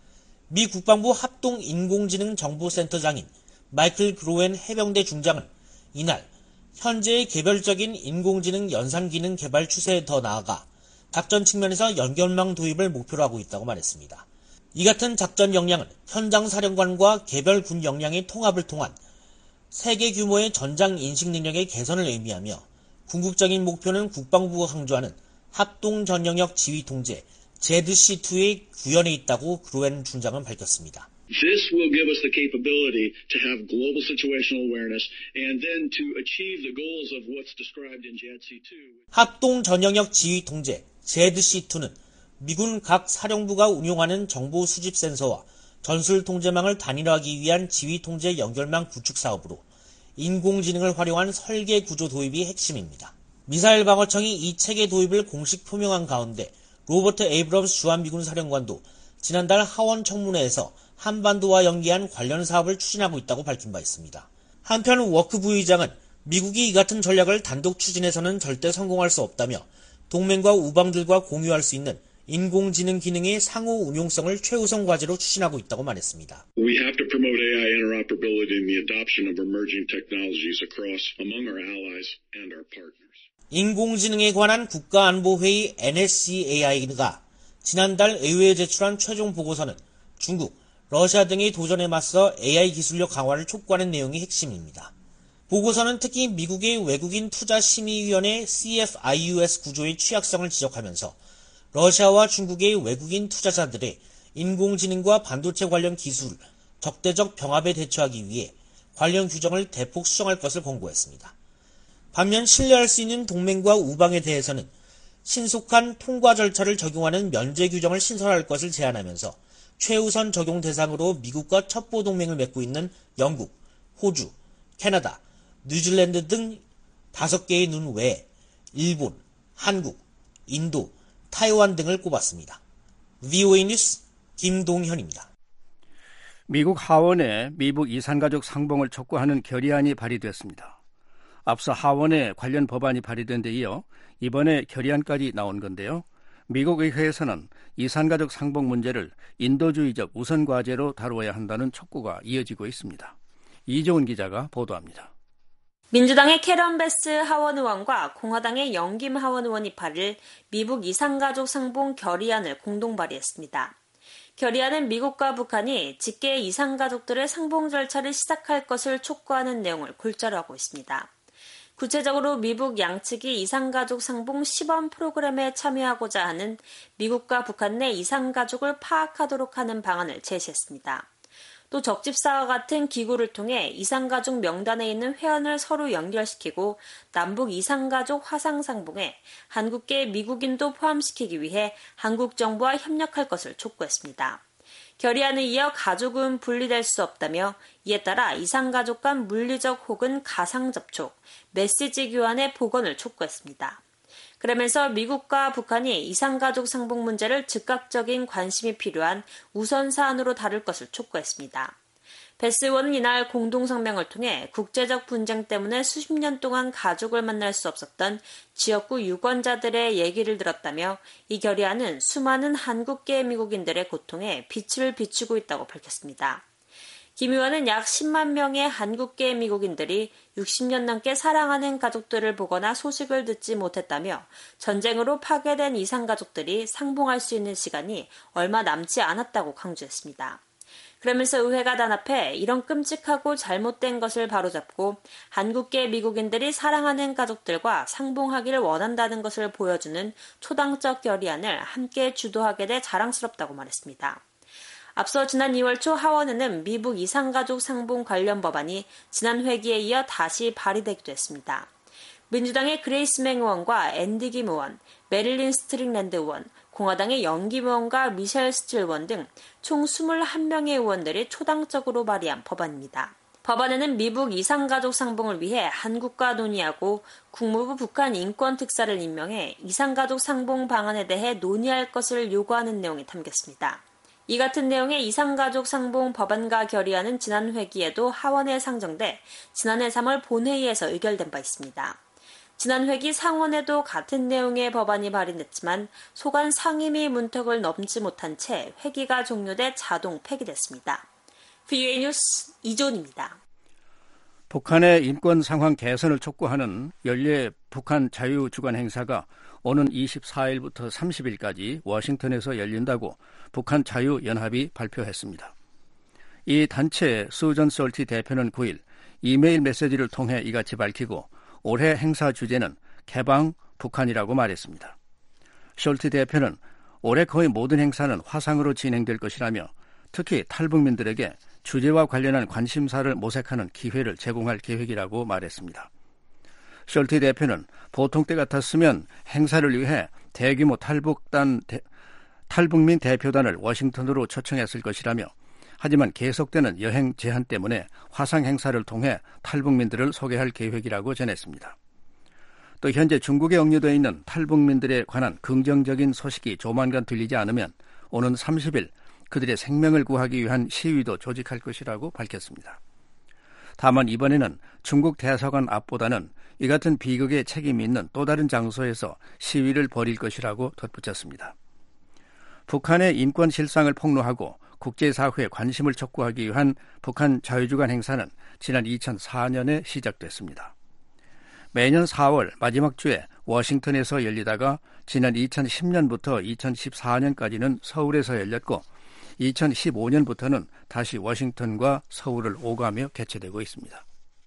미 국방부 합동 인공지능 정보센터장인 마이클 그로웬 해병대 중장은 이날 현재의 개별적인 인공지능 연산 기능 개발 추세에 더 나아가 작전 측면에서 연결망 도입을 목표로 하고 있다고 말했습니다. 이 같은 작전 역량은 현장 사령관과 개별 군 역량의 통합을 통한 세계 규모의 전장 인식 능력의 개선을 의미하며 궁극적인 목표는 국방부가 강조하는 합동 전영역 지휘 통제 제드씨 투의 구현에 있다고 그로웬 중장은 밝혔습니다. This will give us the capability to have global situational awareness and then to achieve the goals of what's described in 제드씨 투. 합동 전영역 지휘 통제 제드씨 투는 미군 각 사령부가 운용하는 정보 수집 센서와 전술 통제망을 단일화하기 위한 지휘 통제 연결망 구축 사업으로 인공지능을 활용한 설계 구조 도입이 핵심입니다. 미사일 방어청이 이 체계 도입을 공식 표명한 가운데 로버트 에이브럼스 주한미군 사령관도 지난달 하원 청문회에서 한반도와 연계한 관련 사업을 추진하고 있다고 밝힌 바 있습니다. 한편 워크 부의장은 미국이 이 같은 전략을 단독 추진해서는 절대 성공할 수 없다며 동맹과 우방들과 공유할 수 있는 인공지능 기능의 상호 운용성을 최우선 과제로 추진하고 있다고 말했습니다. We have to promote 에이아이 interoperability and the adoption of emerging technologies across among our allies and our partners. 인공지능에 관한 국가안보회의 엔에스씨에이아이가 지난달 의회에 제출한 최종 보고서는 중국, 러시아 등의 도전에 맞서 에이아이 기술력 강화를 촉구하는 내용이 핵심입니다. 보고서는 특히 미국의 외국인 투자심의위원회 씨에프아이유에스 구조의 취약성을 지적하면서 러시아와 중국의 외국인 투자자들의 인공지능과 반도체 관련 기술, 적대적 병합에 대처하기 위해 관련 규정을 대폭 수정할 것을 권고했습니다. 반면 신뢰할 수 있는 동맹과 우방에 대해서는 신속한 통과 절차를 적용하는 면제 규정을 신설할 것을 제안하면서 최우선 적용 대상으로 미국과 첩보 동맹을 맺고 있는 영국, 호주, 캐나다, 뉴질랜드 등 다섯 개의 눈 외에 일본, 한국, 인도, 타이완 등을 꼽았습니다. 브이오에이 뉴스 김동현입니다. 미국 하원에 미북 이산가족 상봉을 촉구하는 결의안이 발의됐습니다. 앞서 하원에 관련 법안이 발의된 데 이어 이번에 결의안까지 나온 건데요. 미국 의회에서는 이산가족 상봉 문제를 인도주의적 우선 과제로 다루어야 한다는 촉구가 이어지고 있습니다. 이종훈 기자가 보도합니다. 민주당의 캐런 베스 하원 의원과 공화당의 영김 하원 의원이 팔일 미북 이산가족 상봉 결의안을 공동 발의했습니다. 결의안은 미국과 북한이 직계 이산가족들의 상봉 절차를 시작할 것을 촉구하는 내용을 골자로 하고 있습니다. 구체적으로 미북 양측이 이산가족 상봉 시범 프로그램에 참여하고자 하는 미국과 북한 내 이산가족을 파악하도록 하는 방안을 제시했습니다. 또 적집사와 같은 기구를 통해 이산가족 명단에 있는 회원을 서로 연결시키고 남북 이산가족 화상상봉에 한국계 미국인도 포함시키기 위해 한국 정부와 협력할 것을 촉구했습니다. 결의안에 이어 가족은 분리될 수 없다며 이에 따라 이상가족 간 물리적 혹은 가상 접촉, 메시지 교환의 복원을 촉구했습니다. 그러면서 미국과 북한이 이상가족 상봉 문제를 즉각적인 관심이 필요한 우선 사안으로 다룰 것을 촉구했습니다. 베스 의원은 이날 공동성명을 통해 국제적 분쟁 때문에 수십 년 동안 가족을 만날 수 없었던 지역구 유권자들의 얘기를 들었다며 이 결의안은 수많은 한국계 미국인들의 고통에 빛을 비추고 있다고 밝혔습니다. 김 의원은 약 십만 명의 한국계 미국인들이 육십 년 넘게 사랑하는 가족들을 보거나 소식을 듣지 못했다며 전쟁으로 파괴된 이상가족들이 상봉할 수 있는 시간이 얼마 남지 않았다고 강조했습니다. 그러면서 의회가 단합해 이런 끔찍하고 잘못된 것을 바로잡고 한국계 미국인들이 사랑하는 가족들과 상봉하기를 원한다는 것을 보여주는 초당적 결의안을 함께 주도하게 돼 자랑스럽다고 말했습니다. 앞서 지난 이월 초 하원에는 미국 이상가족 상봉 관련 법안이 지난 회기에 이어 다시 발의되기도 했습니다. 민주당의 그레이스 맹 의원과 앤디 김 의원, 메릴린 스트링랜드 의원, 공화당의 영김 의원과 미셸 스틸 의원 등 총 이십일 명의 의원들이 초당적으로 발의한 법안입니다. 법안에는 미국 이상가족 상봉을 위해 한국과 논의하고 국무부 북한 인권특사를 임명해 이상가족 상봉 방안에 대해 논의할 것을 요구하는 내용이 담겼습니다. 이 같은 내용의 이상가족 상봉 법안과 결의안은 지난 회기에도 하원에 상정돼 지난해 삼월 본회의에서 의결된 바 있습니다. 지난 회기 상원에도 같은 내용의 법안이 발의됐지만 소관 상임위 문턱을 넘지 못한 채 회기가 종료돼 자동 폐기됐습니다. 브이오에이 뉴스 이존입니다. 북한의 인권 상황 개선을 촉구하는 연례 북한 자유주간 행사가 오는 이십사일부터 삼십일까지 워싱턴에서 열린다고 북한 자유연합이 발표했습니다. 이 단체 수전 솔티 대표는 구일 이메일 메시지를 통해 이같이 밝히고 올해 행사 주제는 개방 북한이라고 말했습니다. 숄티 대표는 올해 거의 모든 행사는 화상으로 진행될 것이라며 특히 탈북민들에게 주제와 관련한 관심사를 모색하는 기회를 제공할 계획이라고 말했습니다. 숄티 대표는 보통 때 같았으면 행사를 위해 대규모 탈북단, 대, 탈북민 대표단을 워싱턴으로 초청했을 것이라며 하지만 계속되는 여행 제한 때문에 화상 행사를 통해 탈북민들을 소개할 계획이라고 전했습니다. 또 현재 중국에 억류되어 있는 탈북민들에 관한 긍정적인 소식이 조만간 들리지 않으면 오는 삼십일 그들의 생명을 구하기 위한 시위도 조직할 것이라고 밝혔습니다. 다만 이번에는 중국 대사관 앞보다는 이 같은 비극에 책임이 있는 또 다른 장소에서 시위를 벌일 것이라고 덧붙였습니다. 북한의 인권 실상을 폭로하고 국제사회에 관심을 촉구하기 위한 북한 자유주간 행사는 지난 이천사년에 시작됐습니다. 매년 사월 마지막 주에 워싱턴에서 열리다가 지난 이천십년부터 이천십사년까지는 서울에서 열렸고 이천십오년부터는 다시 워싱턴과 서울을 오가며 개최되고 있습니다.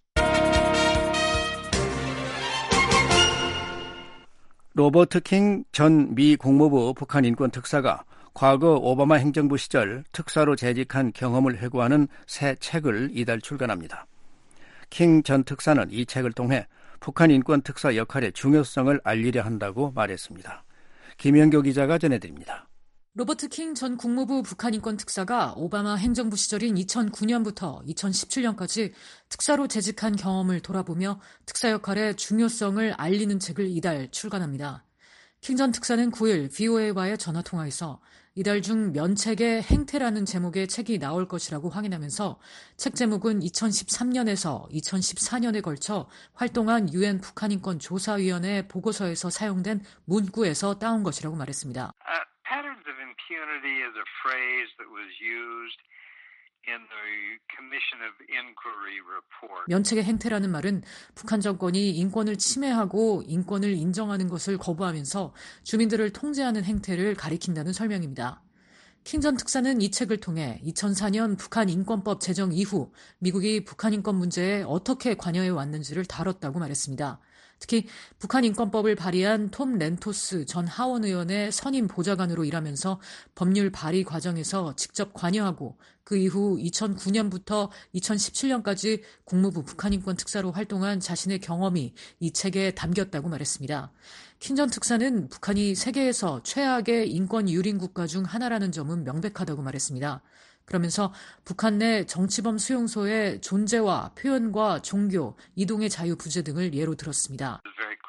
로버트 킹 전 미 국무부 북한 인권 특사가 과거 오바마 행정부 시절 특사로 재직한 경험을 회고하는 새 책을 이달 출간합니다. 킹 전 특사는 이 책을 통해 북한 인권 특사 역할의 중요성을 알리려 한다고 말했습니다. 김영교 기자가 전해드립니다. 로버트 킹 전 국무부 북한 인권 특사가 오바마 행정부 시절인 이천구년부터 이천십칠년까지 특사로 재직한 경험을 돌아보며 특사 역할의 중요성을 알리는 책을 이달 출간합니다. 킹 전 특사는 구일 브이오에이와의 전화통화에서 이달 중 면책의 행태라는 제목의 책이 나올 것이라고 확인하면서 책 제목은 이천십삼년에서 이천십사년에 걸쳐 활동한 유엔 북한인권 조사위원회 보고서에서 사용된 문구에서 따온 것이라고 말했습니다. Uh, patterns of impunity is a phrase that was used in the Commission of Inquiry report. 면책의 행태라는 말은 북한 정권이 인권을 침해하고 인권을 인정하는 것을 거부하면서 주민들을 통제하는 행태를 가리킨다는 설명입니다. 킹 전 특사는 이 책을 통해 이천사년 북한 인권법 제정 이후 미국이 북한 인권 문제에 어떻게 관여해 왔는지를 다뤘다고 말했습니다. 특히 북한 인권법을 발의한 톰 렌토스 전 하원 의원의 선임 보좌관으로 일하면서 법률 발의 과정에서 직접 관여하고 그 이후 이천구 년부터 이천십칠 년까지 국무부 북한인권 특사로 활동한 자신의 경험이 이 책에 담겼다고 말했습니다. 킹 전 특사는 북한이 세계에서 최악의 인권 유린 국가 중 하나라는 점은 명백하다고 말했습니다. 그러면서 북한 내 정치범 수용소의 존재와 표현과 종교, 이동의 자유 부재 등을 예로 들었습니다.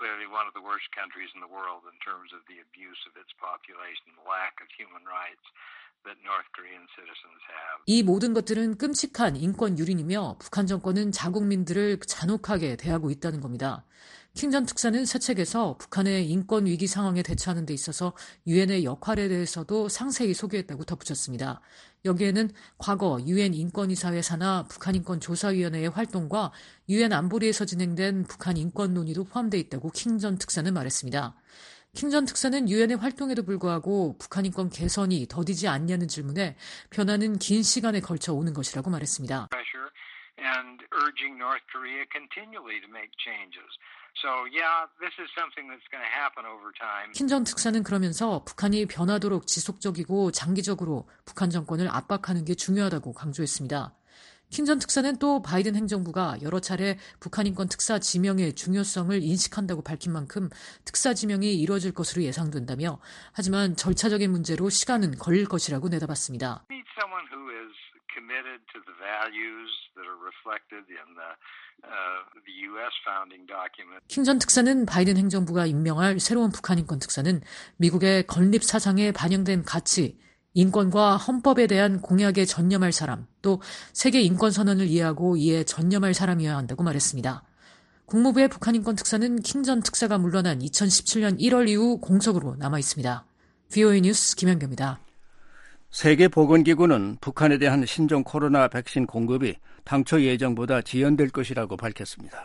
이 모든 것들은 끔찍한 인권 유린이며 북한 정권은 자국민들을 잔혹하게 대하고 있다는 겁니다. 킹 전 특사는 새 책에서 북한의 인권 위기 상황에 대처하는 데 있어서 유엔의 역할에 대해서도 상세히 소개했다고 덧붙였습니다. 여기에는 과거 유엔 인권이사회 산하 북한인권조사위원회의 활동과 유엔 안보리에서 진행된 북한 인권 논의도 포함되어 있다고 킹 전 특사는 말했습니다. 킹 전 특사는 유엔의 활동에도 불구하고 북한 인권 개선이 더디지 않냐는 질문에 변화는 긴 시간에 걸쳐 오는 것이라고 말했습니다. And urging North Korea continually to make changes. So yeah, this is something that's going to happen over time. 킹 전 특사는 그러면서 북한이 변하도록 지속적이고 장기적으로 북한 정권을 압박하는 게 중요하다고 강조했습니다. 킹 전 특사는 또 바이든 행정부가 여러 차례 북한 인권 특사 지명의 중요성을 인식한다고 밝힌 만큼 특사 지명이 이루어질 것으로 예상된다며 하지만 절차적인 문제로 시간은 걸릴 것이라고 내다봤습니다. Someone who is committed to the values that are reflected in the, uh, the U S founding document. 킹 전 특사는 바이든 행정부가 임명할 새로운 북한 인권 특사는 미국의 건립 사상에 반영된 가치, 인권과 헌법에 대한 공약에 전념할 사람, 또 세계 인권 선언을 이해하고 이에 전념할 사람이어야 한다고 말했습니다. 국무부의 북한 인권 특사는 킹 전 특사가 물러난 이천십칠 년 일월 이후 공석으로 남아 있습니다. 브이오에이 뉴스 김현규입니다. 세계보건기구는 북한에 대한 신종 코로나 백신 공급이 당초 예정보다 지연될 것이라고 밝혔습니다.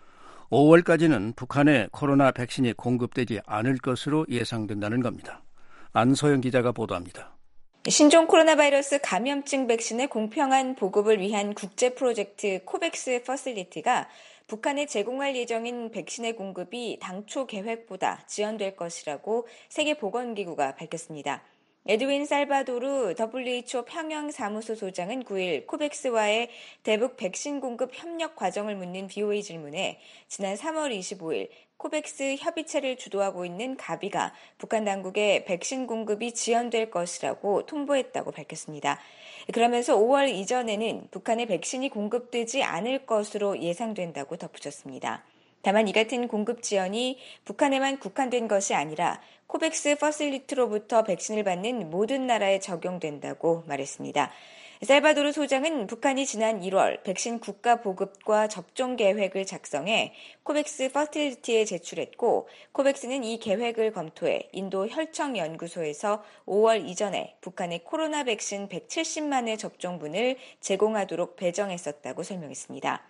오월까지는 북한에 코로나 백신이 공급되지 않을 것으로 예상된다는 겁니다. 안소영 기자가 보도합니다. 신종 코로나 바이러스 감염증 백신의 공평한 보급을 위한 국제 프로젝트 코백스 퍼실리티가 북한에 제공할 예정인 백신의 공급이 당초 계획보다 지연될 것이라고 세계보건기구가 밝혔습니다. 에드윈 살바도르 더블유에이치오 평양사무소 소장은 구일 코백스와의 대북 백신 공급 협력 과정을 묻는 브이오에이 질문에 지난 삼월 이십오일 코백스 협의체를 주도하고 있는 가비가 북한 당국에 백신 공급이 지연될 것이라고 통보했다고 밝혔습니다. 그러면서 오월 이전에는 북한에 백신이 공급되지 않을 것으로 예상된다고 덧붙였습니다. 다만 이 같은 공급 지연이 북한에만 국한된 것이 아니라 코백스 퍼실리티로부터 백신을 받는 모든 나라에 적용된다고 말했습니다. 살바도르 소장은 북한이 지난 일월 백신 국가 보급과 접종 계획을 작성해 코백스 퍼실리티에 제출했고 코백스는 이 계획을 검토해 인도 혈청연구소에서 오월 이전에 북한의 코로나 백신 백칠십만 회 접종분을 제공하도록 배정했었다고 설명했습니다.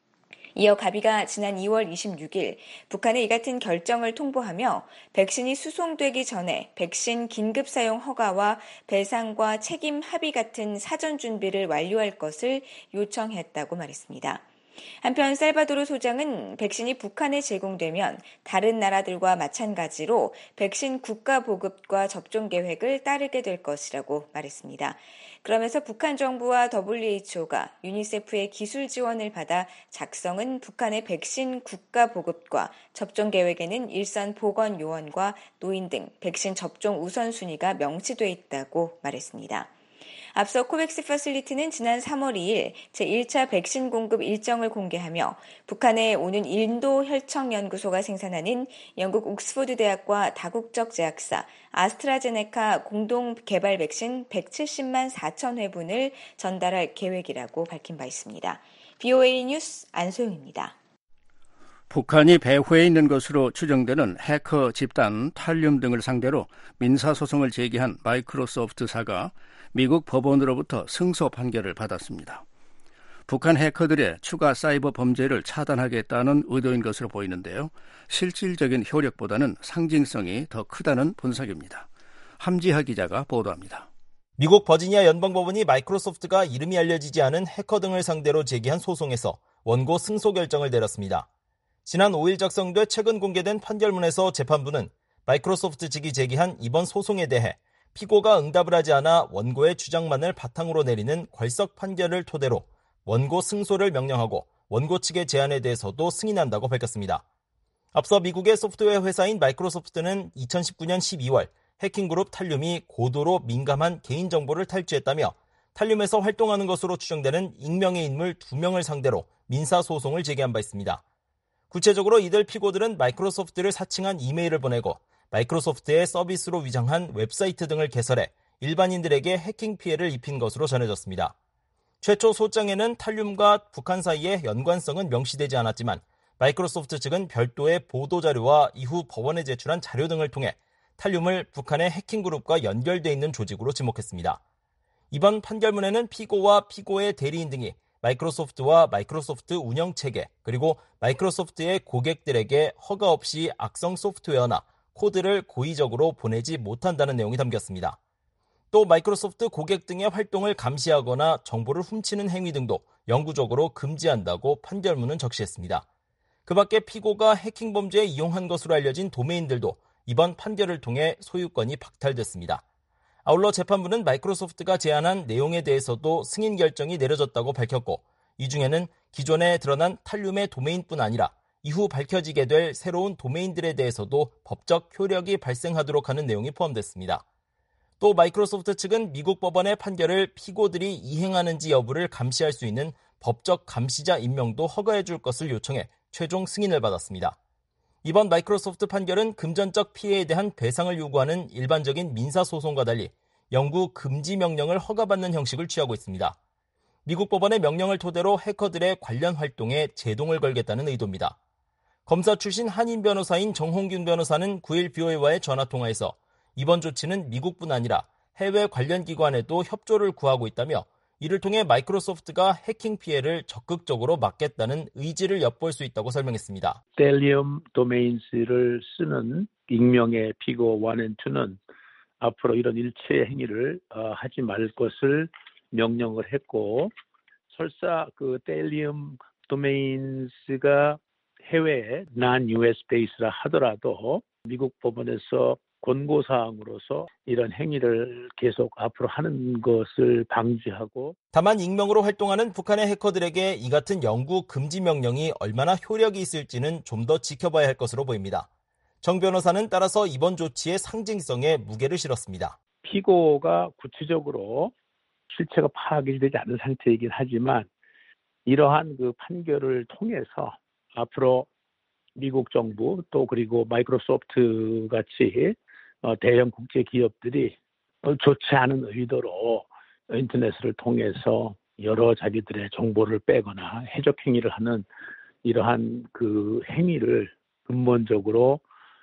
이어 가비가 지난 이월 이십육일 북한에 이 같은 결정을 통보하며 백신이 수송되기 전에 백신 긴급 사용 허가와 배상과 책임 합의 같은 사전 준비를 완료할 것을 요청했다고 말했습니다. 한편 살바도르 소장은 백신이 북한에 제공되면 다른 나라들과 마찬가지로 백신 국가 보급과 접종 계획을 따르게 될 것이라고 말했습니다. 그러면서 북한 정부와 더블유에이치오가 유니세프의 기술 지원을 받아 작성은 북한의 백신 국가 보급과 접종 계획에는 일선 보건 요원과 노인 등 백신 접종 우선순위가 명시돼 있다고 말했습니다. 앞서 코백스 퍼실리티는 지난 삼월 이일 제일 차 백신 공급 일정을 공개하며 북한에 오는 인도 혈청연구소가 생산하는 영국 옥스퍼드 대학과 다국적 제약사 아스트라제네카 공동 개발 백신 백칠십만 사천 회분을 전달할 계획이라고 밝힌 바 있습니다. 브이오에이 뉴스 안소영입니다. 북한이 배후에 있는 것으로 추정되는 해커 집단 탈륨 등을 상대로 민사소송을 제기한 마이크로소프트사가 미국 법원으로부터 승소 판결을 받았습니다. 북한 해커들의 추가 사이버 범죄를 차단하겠다는 의도인 것으로 보이는데요. 실질적인 효력보다는 상징성이 더 크다는 분석입니다. 함지하 기자가 보도합니다. 미국 버지니아 연방법원이 마이크로소프트가 이름이 알려지지 않은 해커 등을 상대로 제기한 소송에서 원고 승소 결정을 내렸습니다. 지난 오일 작성돼 최근 공개된 판결문에서 재판부는 마이크로소프트 측이 제기한 이번 소송에 대해 피고가 응답을 하지 않아 원고의 주장만을 바탕으로 내리는 궐석 판결을 토대로 원고 승소를 명령하고 원고 측의 제안에 대해서도 승인한다고 밝혔습니다. 앞서 미국의 소프트웨어 회사인 마이크로소프트는 이천십구년 십이월 해킹그룹 탈륨이 고도로 민감한 개인정보를 탈취했다며 탈륨에서 활동하는 것으로 추정되는 익명의 인물 두 명을 상대로 민사소송을 제기한 바 있습니다. 구체적으로 이들 피고들은 마이크로소프트를 사칭한 이메일을 보내고 마이크로소프트의 서비스로 위장한 웹사이트 등을 개설해 일반인들에게 해킹 피해를 입힌 것으로 전해졌습니다. 최초 소장에는 탈륨과 북한 사이의 연관성은 명시되지 않았지만 마이크로소프트 측은 별도의 보도자료와 이후 법원에 제출한 자료 등을 통해 탈륨을 북한의 해킹그룹과 연결돼 있는 조직으로 지목했습니다. 이번 판결문에는 피고와 피고의 대리인 등이 마이크로소프트와 마이크로소프트 운영체계 그리고 마이크로소프트의 고객들에게 허가 없이 악성 소프트웨어나 코드를 고의적으로 보내지 못한다는 내용이 담겼습니다. 또 마이크로소프트 고객 등의 활동을 감시하거나 정보를 훔치는 행위 등도 영구적으로 금지한다고 판결문은 적시했습니다. 그 밖에 피고가 해킹 범죄에 이용한 것으로 알려진 도메인들도 이번 판결을 통해 소유권이 박탈됐습니다. 아울러 재판부는 마이크로소프트가 제안한 내용에 대해서도 승인 결정이 내려졌다고 밝혔고 이 중에는 기존에 드러난 탈륨의 도메인뿐 아니라 이후 밝혀지게 될 새로운 도메인들에 대해서도 법적 효력이 발생하도록 하는 내용이 포함됐습니다. 또 마이크로소프트 측은 미국 법원의 판결을 피고들이 이행하는지 여부를 감시할 수 있는 법적 감시자 임명도 허가해 줄 것을 요청해 최종 승인을 받았습니다. 이번 마이크로소프트 판결은 금전적 피해에 대한 배상을 요구하는 일반적인 민사소송과 달리 영구 금지 명령을 허가받는 형식을 취하고 있습니다. 미국 법원의 명령을 토대로 해커들의 관련 활동에 제동을 걸겠다는 의도입니다. 검사 출신 한인 변호사인 정홍균 변호사는 구일 비오에이와의 전화통화에서 이번 조치는 미국뿐 아니라 해외 관련 기관에도 협조를 구하고 있다며 이를 통해 마이크로소프트가 해킹 피해를 적극적으로 막겠다는 의지를 엿볼 수 있다고 설명했습니다. 텔리움 도메인스를 쓰는 익명의 피고 일 앤 이는 앞으로 이런 일체 행위를 하지 말 것을 명령을 했고 설사 그 텔리움 도메인스가 해외에 non 유에스 베이스라 하더라도 미국 법원에서 권고사항으로서 이런 행위를 계속 앞으로 하는 것을 방지하고 다만 익명으로 활동하는 북한의 해커들에게 이 같은 영구 금지 명령이 얼마나 효력이 있을지는 좀 더 지켜봐야 할 것으로 보입니다. 정 변호사는 따라서 이번 조치의 상징성에 무게를 실었습니다. 피고가 구체적으로 실체가 파악이 되지 않은 상태이긴 하지만 이러한 그 판결을 통해서 앞으로 미국 정부 또 그리고 마이크로소프트 같이 대형 국제 기업들이 좋지 않은 의도로 인터넷을 통해서 여러 자기들의 정보를 빼거나 해적 행위를 하는 이러한 그 행위를 근본적으로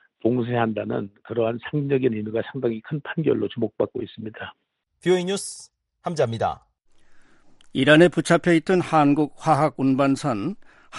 봉쇄한다는 그러한 상징적인 의미가 상당히 큰 판결로 주목받고 있습니다. 비오에이 뉴스 함자입니다. 이란에 붙잡혀 있던 한국 화학운반선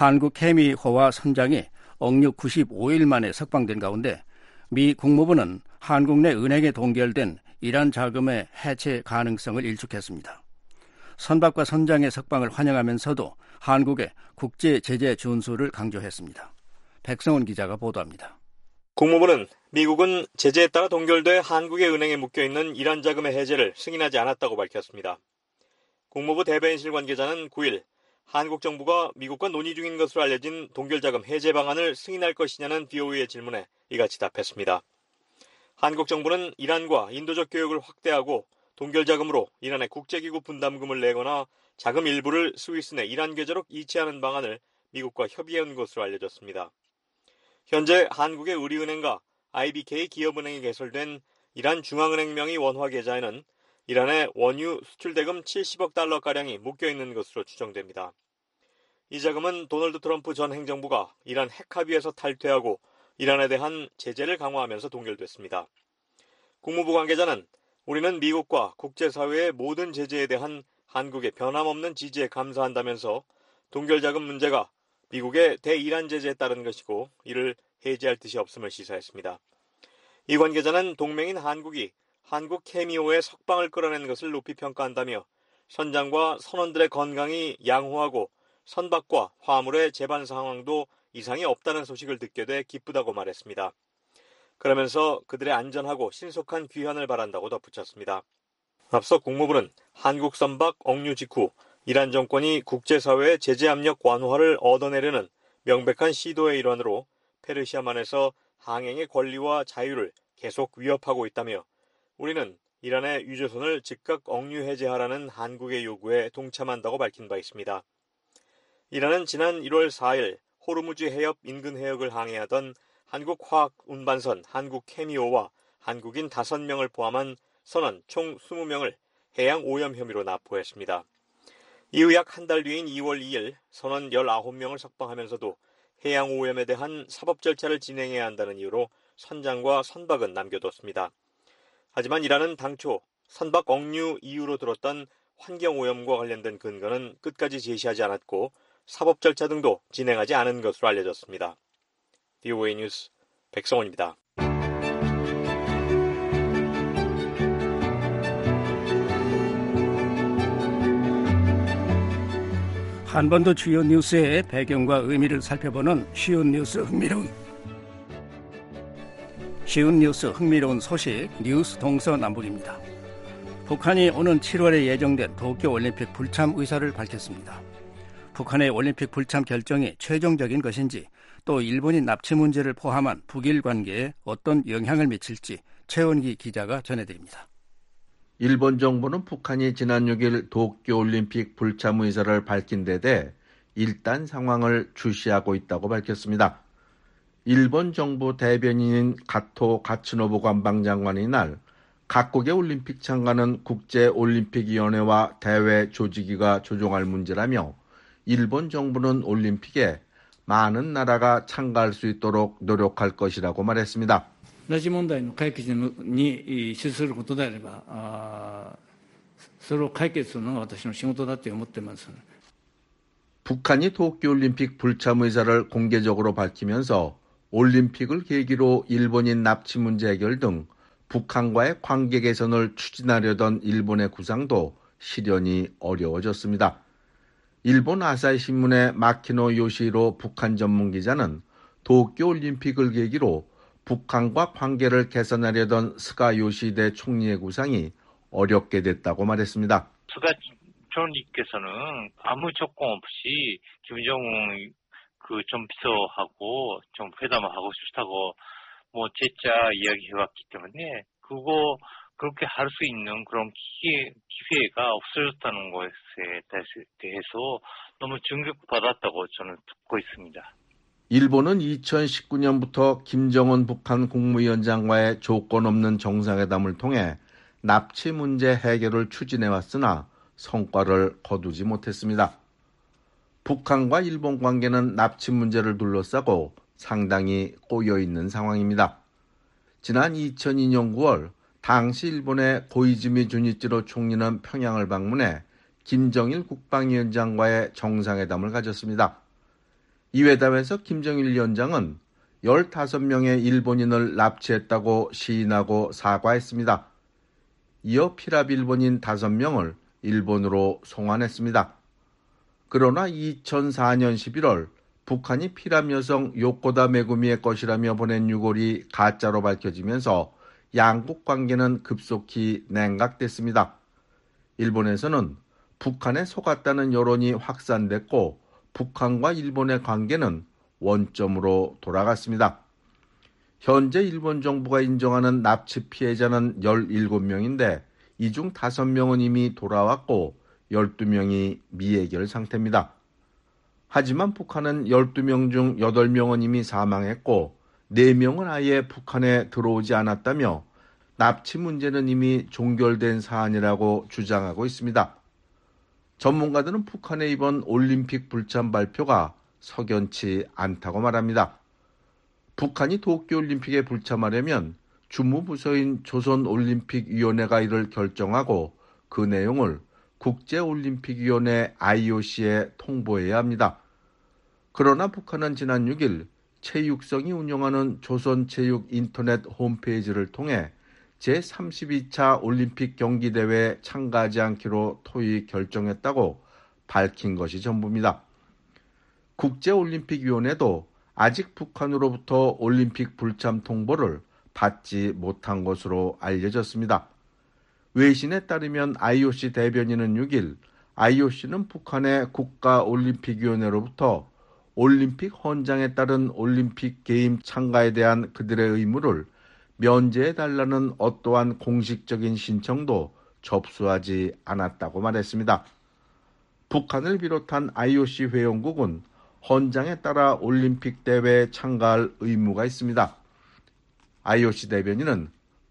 한국케미호와 선장이 억류 구십오일 만에 석방된 가운데 미 국무부는 한국 내 은행에 동결된 이란 자금의 해체 가능성을 일축했습니다. 선박과 선장의 석방을 환영하면서도 한국의 국제 제재 준수를 강조했습니다. 백성훈 기자가 보도합니다. 국무부는 미국은 제재에 따라 동결돼 한국의 은행에 묶여있는 이란 자금의 해제를 승인하지 않았다고 밝혔습니다. 국무부 대변인실 관계자는 구일 한국 정부가 미국과 논의 중인 것으로 알려진 동결자금 해제 방안을 승인할 것이냐는 비오에이의 질문에 이같이 답했습니다. 한국 정부는 이란과 인도적 교역을 확대하고 동결자금으로 이란의 국제기구 분담금을 내거나 자금 일부를 스위스 내 이란 계좌로 이체하는 방안을 미국과 협의해온 것으로 알려졌습니다. 현재 한국의 우리은행과 아이비케이 기업은행이 개설된 이란 중앙은행 명의 원화 계좌에는 이란의 원유 수출 대금 칠십억 달러가량이 묶여있는 것으로 추정됩니다. 이 자금은 도널드 트럼프 전 행정부가 이란 핵 합의에서 탈퇴하고 이란에 대한 제재를 강화하면서 동결됐습니다. 국무부 관계자는 우리는 미국과 국제사회의 모든 제재에 대한 한국의 변함없는 지지에 감사한다면서 동결자금 문제가 미국의 대이란 제재에 따른 것이고 이를 해제할 뜻이 없음을 시사했습니다. 이 관계자는 동맹인 한국이 한국 케미오의 석방을 끌어낸 것을 높이 평가한다며 선장과 선원들의 건강이 양호하고 선박과 화물의 제반 상황도 이상이 없다는 소식을 듣게 돼 기쁘다고 말했습니다. 그러면서 그들의 안전하고 신속한 귀환을 바란다고 덧붙였습니다. 앞서 국무부는 한국 선박 억류 직후 이란 정권이 국제사회의 제재 압력 완화를 얻어내려는 명백한 시도의 일환으로 페르시아만에서 항행의 권리와 자유를 계속 위협하고 있다며 우리는 이란의 유조선을 즉각 억류 해제하라는 한국의 요구에 동참한다고 밝힌 바 있습니다. 이란은 지난 일월 사일 호르무즈 해협 인근 해역을 항해하던 한국 화학 운반선 한국케미오와 한국인 다섯 명을 포함한 선원 총 이십 명을 해양 오염 혐의로 납포했습니다. 이후 약 한 달 뒤인 이월 이일 선원 열아홉 명을 석방하면서도 해양 오염에 대한 사법 절차를 진행해야 한다는 이유로 선장과 선박은 남겨뒀습니다. 하지만 이란은 당초 선박 억류 이유로 들었던 환경오염과 관련된 근거는 끝까지 제시하지 않았고 사법 절차 등도 진행하지 않은 것으로 알려졌습니다. 브이오에이 뉴스 백성원입니다. 한반도 주요 뉴스의 배경과 의미를 살펴보는 쉬운 뉴스 흥미로운 쉬운 뉴스 흥미로운 소식 뉴스 동서남북입니다. 북한이 오는 칠월에 예정된 도쿄올림픽 불참 의사를 밝혔습니다. 북한의 올림픽 불참 결정이 최종적인 것인지 또 일본이 납치 문제를 포함한 북일 관계에 어떤 영향을 미칠지 최원기 기자가 전해드립니다. 일본 정부는 북한이 지난 육일 도쿄올림픽 불참 의사를 밝힌 데 대해 일단 상황을 주시하고 있다고 밝혔습니다. 일본 정부 대변인인 가토 가츠노부 관방장관이 이날 각국의 올림픽 참가는 국제올림픽위원회와 대회 조직위가 조정할 문제라며 일본 정부는 올림픽에 많은 나라가 참가할 수 있도록 노력할 것이라고 말했습니다. 拉致問題の解決に資することであれば、あそれを解決するのが私の仕事だと思っています。 북한이 도쿄올림픽 불참 의사를 공개적으로 밝히면서 올림픽을 계기로 일본인 납치 문제 해결 등 북한과의 관계 개선을 추진하려던 일본의 구상도 실현이 어려워졌습니다. 일본 아사히 신문의 마키노 요시히로 북한 전문 기자는 도쿄올림픽을 계기로 북한과 관계를 개선하려던 스가 요시히데 총리의 구상이 어렵게 됐다고 말했습니다. 스가 총리께서는 아무 조건 없이 김정은 그 좀 비서하고 좀 회담을 하고 싶다고 뭐 재짜 이야기해왔기 때문에 그거 그렇게 할 수 있는 그런 기회, 기회가 없어졌다는 것에 대해서 너무 충격받았다고 저는 듣고 있습니다. 일본은 이천십구 년부터 김정은 북한 국무위원장과의 조건 없는 정상회담을 통해 납치 문제 해결을 추진해왔으나 성과를 거두지 못했습니다. 북한과 일본 관계는 납치 문제를 둘러싸고 상당히 꼬여있는 상황입니다. 지난 이천이 년 구월 당시 일본의 고이즈미 주니치로 총리는 평양을 방문해 김정일 국방위원장과의 정상회담을 가졌습니다. 이 회담에서 김정일 위원장은 열다섯 명의 일본인을 납치했다고 시인하고 사과했습니다. 이어 피랍 일본인 다섯 명을 일본으로 송환했습니다. 그러나 이천사 년 십일월 북한이 피랍 여성 요코다 메구미의 것이라며 보낸 유골이 가짜로 밝혀지면서 양국 관계는 급속히 냉각됐습니다. 일본에서는 북한에 속았다는 여론이 확산됐고 북한과 일본의 관계는 원점으로 돌아갔습니다. 현재 일본 정부가 인정하는 납치 피해자는 열일곱 명인데 이 중 다섯 명은 이미 돌아왔고 열두 명이 미해결 상태입니다. 하지만 북한은 열두 명 중 여덟 명은 이미 사망했고 네 명은 아예 북한에 들어오지 않았다며 납치 문제는 이미 종결된 사안이라고 주장하고 있습니다. 전문가들은 북한의 이번 올림픽 불참 발표가 석연치 않다고 말합니다. 북한이 도쿄올림픽에 불참하려면 주무부서인 조선올림픽위원회가 이를 결정하고 그 내용을 국제올림픽위원회 아이오씨에 통보해야 합니다. 그러나 북한은 지난 육일 체육성이 운영하는 조선체육 인터넷 홈페이지를 통해 제삼십이 차 올림픽 경기대회에 참가하지 않기로 토의 결정했다고 밝힌 것이 전부입니다. 국제올림픽위원회도 아직 북한으로부터 올림픽 불참 통보를 받지 못한 것으로 알려졌습니다. 외신에 따르면 아이오씨 대변인은 육 일 아이오씨는 북한의 국가올림픽위원회로부터 올림픽 헌장에 따른 올림픽 게임 참가에 대한 그들의 의무를 면제해달라는 어떠한 공식적인 신청도 접수하지 않았다고 말했습니다. 북한을 비롯한 아이오씨 회원국은 헌장에 따라 올림픽 대회에 참가할 의무가 있습니다. 아이오씨 대변인은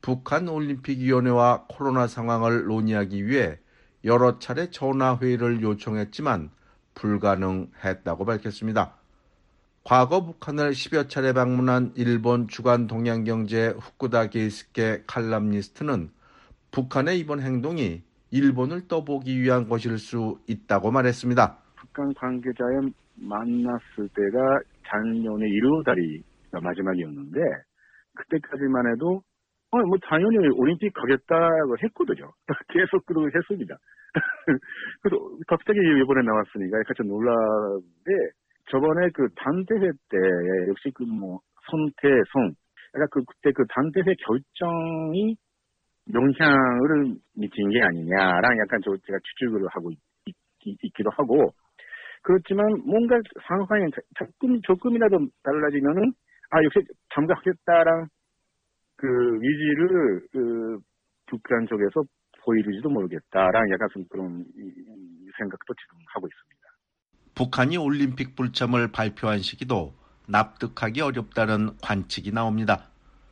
북한올림픽위원회와 코로나 상황을 논의하기 위해 여러 차례 전화회의를 요청했지만 불가능했다고 밝혔습니다. 과거 북한을 십여 차례 방문한 일본 주간 동양경제 후쿠다 게이스케 칼럼니스트는 북한의 이번 행동이 일본을 떠보기 위한 것일 수 있다고 말했습니다. 북한 관계자에 만났을 때가 작년에 일월 달이가 마지막이었는데 그때까지만 해도 어, 뭐 당연히 올림픽 가겠다고 했거든요. 계속 그러고 했습니다. 그래서 갑자기 이번에 나왔으니까 같이 놀랐는데 저번에 그 단대회 때 역시 그 뭐 손태성 약간 그 그때 그 단대회 결정이 영향을 미친 게 아니냐랑 약간 저 제가 추측을 하고 있, 있, 있기도 하고 그렇지만 뭔가 상황이 조금 조금이라도 달라지면은 아 역시 참가하겠다랑 그 의지를 그 북한 쪽에서 보이는지도 모르겠다랑 약간 좀 그런 생각도 지금 하고 있습니다. 북한이 올림픽 불참을 발표한 시기도 납득하기 어렵다는 관측이 나옵니다.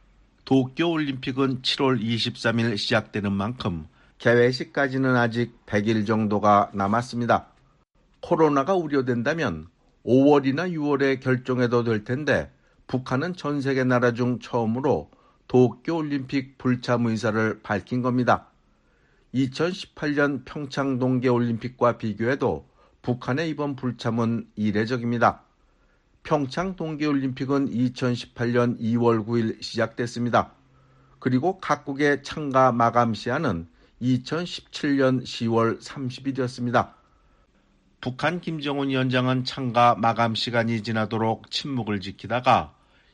도쿄올림픽은 칠월 이십삼일 시작되는 만큼 개회식까지는 아직 백 일 정도가 남았습니다. 코로나가 우려된다면 오월이나 유월에 결정해도 될 텐데 북한은 전 세계 나라 중 처음으로 도쿄올림픽 불참 의사를 밝힌 겁니다. 이천십팔년 평창 동계올림픽과 비교해도 북한의 이번 불참은 이례적입니다. 평창 동계올림픽은 이천십팔년 이월 구일 시작됐습니다. 그리고 각국의 참가 마감 시한은 이천십칠년 시월 삼십일이었습니다. 북한 김정은 위원장은 참가 마감 시간이 지나도록 침묵을 지키다가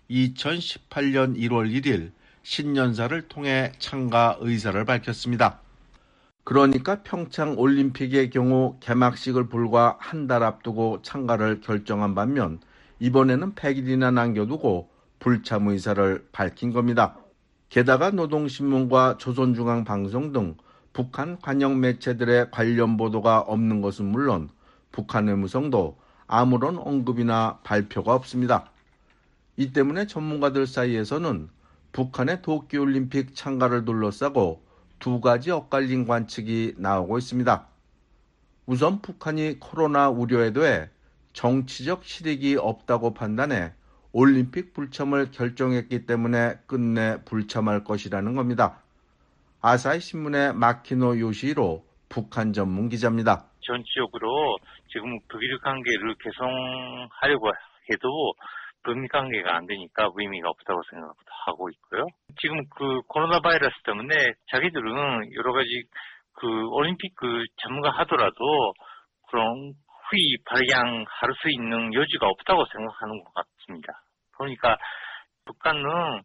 이천십팔년 일월 일일 신년사를 통해 참가 의사를 밝혔습니다. 그러니까 평창 올림픽의 경우 개막식을 불과 한 달 앞두고 참가를 결정한 반면 이번에는 백 일이나 남겨두고 불참 의사를 밝힌 겁니다. 게다가 노동신문과 조선중앙방송 등 북한 관영 매체들의 관련 보도가 없는 것은 물론 북한 외무성도 아무런 언급이나 발표가 없습니다. 이 때문에 전문가들 사이에서는 북한의 도쿄올림픽 참가를 둘러싸고 두 가지 엇갈린 관측이 나오고 있습니다. 우선 북한이 코로나 우려에 대해 정치적 실익이 없다고 판단해 올림픽 불참을 결정했기 때문에 끝내 불참할 것이라는 겁니다. 아사히 신문의 마키노 요시히로 북한 전문 기자입니다. 전체적으로 지금 북일 관계를 개선하려고 해도 북미 관계가 안 되니까 의미가 없다고 생각하고 있고요. 지금 그 코로나 바이러스 때문에 자기들은 여러 가지 그 올림픽 그 참가 하더라도 그런 후위 발양할 수 있는 여지가 없다고 생각하는 것 같습니다. 그러니까 북한은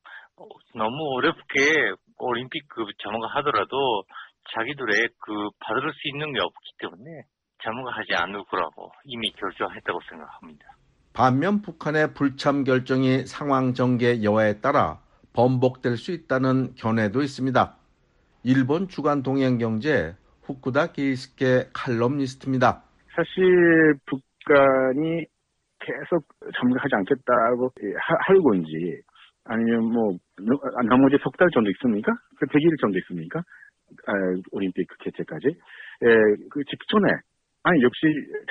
너무 어렵게 올림픽 그 참가 하더라도 자기들의 그 받을 수 있는 게 없기 때문에 참가하지 않을 거라고 이미 결정했다고 생각합니다. 반면 북한의 불참 결정이 상황 전개 여하에 따라 번복될 수 있다는 견해도 있습니다. 일본 주간 동양경제 후쿠다 게이스케 칼럼니스트입니다. 사실 북한이 계속 참가하지 않겠다고 할 건지 아니면 뭐 나머지 석 달 정도 있습니까? 그 백 일 정도 있습니까? 아, 올림픽 개최까지. 예, 그 직전에 아니 역시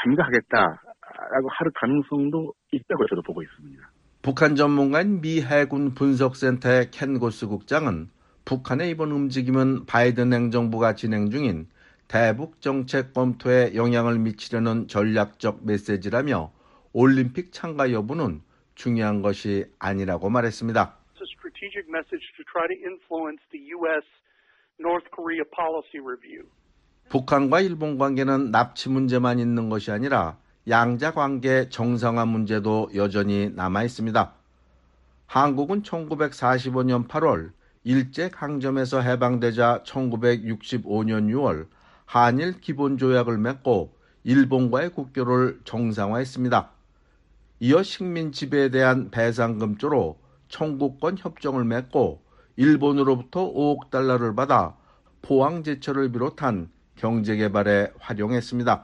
참가하겠다라고 할 가능성도 있다고 저도 보고 있습니다. 북한 전문가인 미 해군 분석센터의 켄 고스 국장은 북한의 이번 움직임은 바이든 행정부가 진행 중인 대북 정책 검토에 영향을 미치려는 전략적 메시지라며 올림픽 참가 여부는 중요한 것이 아니라고 말했습니다. It's a strategic message to try to influence the U S North Korea policy review. 북한과 일본 관계는 납치 문제만 있는 것이 아니라 양자 관계 정상화 문제도 여전히 남아 있습니다. 한국은 천구백사십오 년 팔월 일제강점에서 해방되자 천구백육십오 년 유월 한일 기본조약을 맺고 일본과의 국교를 정상화했습니다. 이어 식민 지배에 대한 배상금조로 청구권 협정을 맺고 일본으로부터 오억 달러를 받아 포항제철을 비롯한 경제개발에 활용했습니다.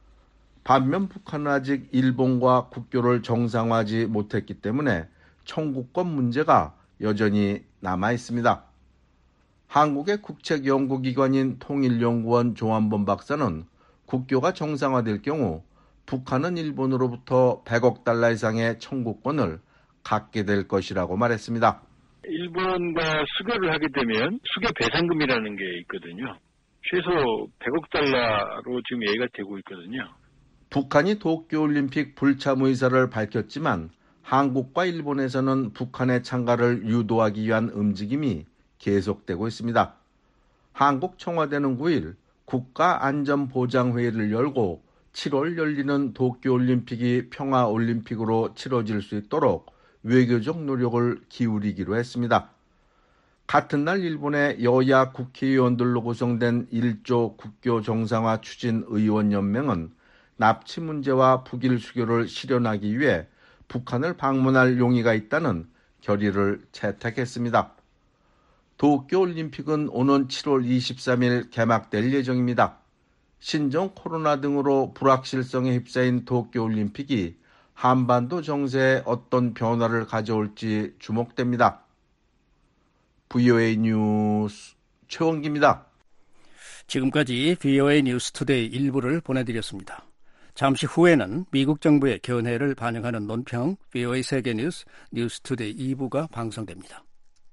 반면 북한은 아직 일본과 국교를 정상화하지 못했기 때문에 청구권 문제가 여전히 남아 있습니다. 한국의 국책연구기관인 통일연구원 조한범 박사는 국교가 정상화될 경우 북한은 일본으로부터 백억 달러 이상의 청구권을 갖게 될 것이라고 말했습니다. 일본과 수교를 하게 되면 수교 배상금이라는 게 있거든요. 최소 백억 달러로 지금 얘기가 되고 있거든요. 북한이 도쿄올림픽 불참 의사를 밝혔지만 한국과 일본에서는 북한의 참가를 유도하기 위한 움직임이 계속되고 있습니다. 한국 청와대는 구일 국가안전보장회의를 열고 칠월 열리는 도쿄올림픽이 평화올림픽으로 치러질 수 있도록 외교적 노력을 기울이기로 했습니다. 같은 날 일본의 여야 국회의원들로 구성된 일조 국교 정상화 추진 의원연맹은 납치 문제와 북일 수교를 실현하기 위해 북한을 방문할 용의가 있다는 결의를 채택했습니다. 도쿄올림픽은 오는 칠월 이십삼일 개막될 예정입니다. 신종 코로나 등으로 불확실성에 휩싸인 도쿄올림픽이 한반도 정세에 어떤 변화를 가져올지 주목됩니다. 브이오에이 뉴스 최원기입니다. 지금까지 브이오에이 뉴스투데이 일부를 보내드렸습니다. 잠시 후에는 미국 정부의 견해를 반영하는 논평 브이오에이 세계뉴스 뉴스투데이 이 부가 방송됩니다.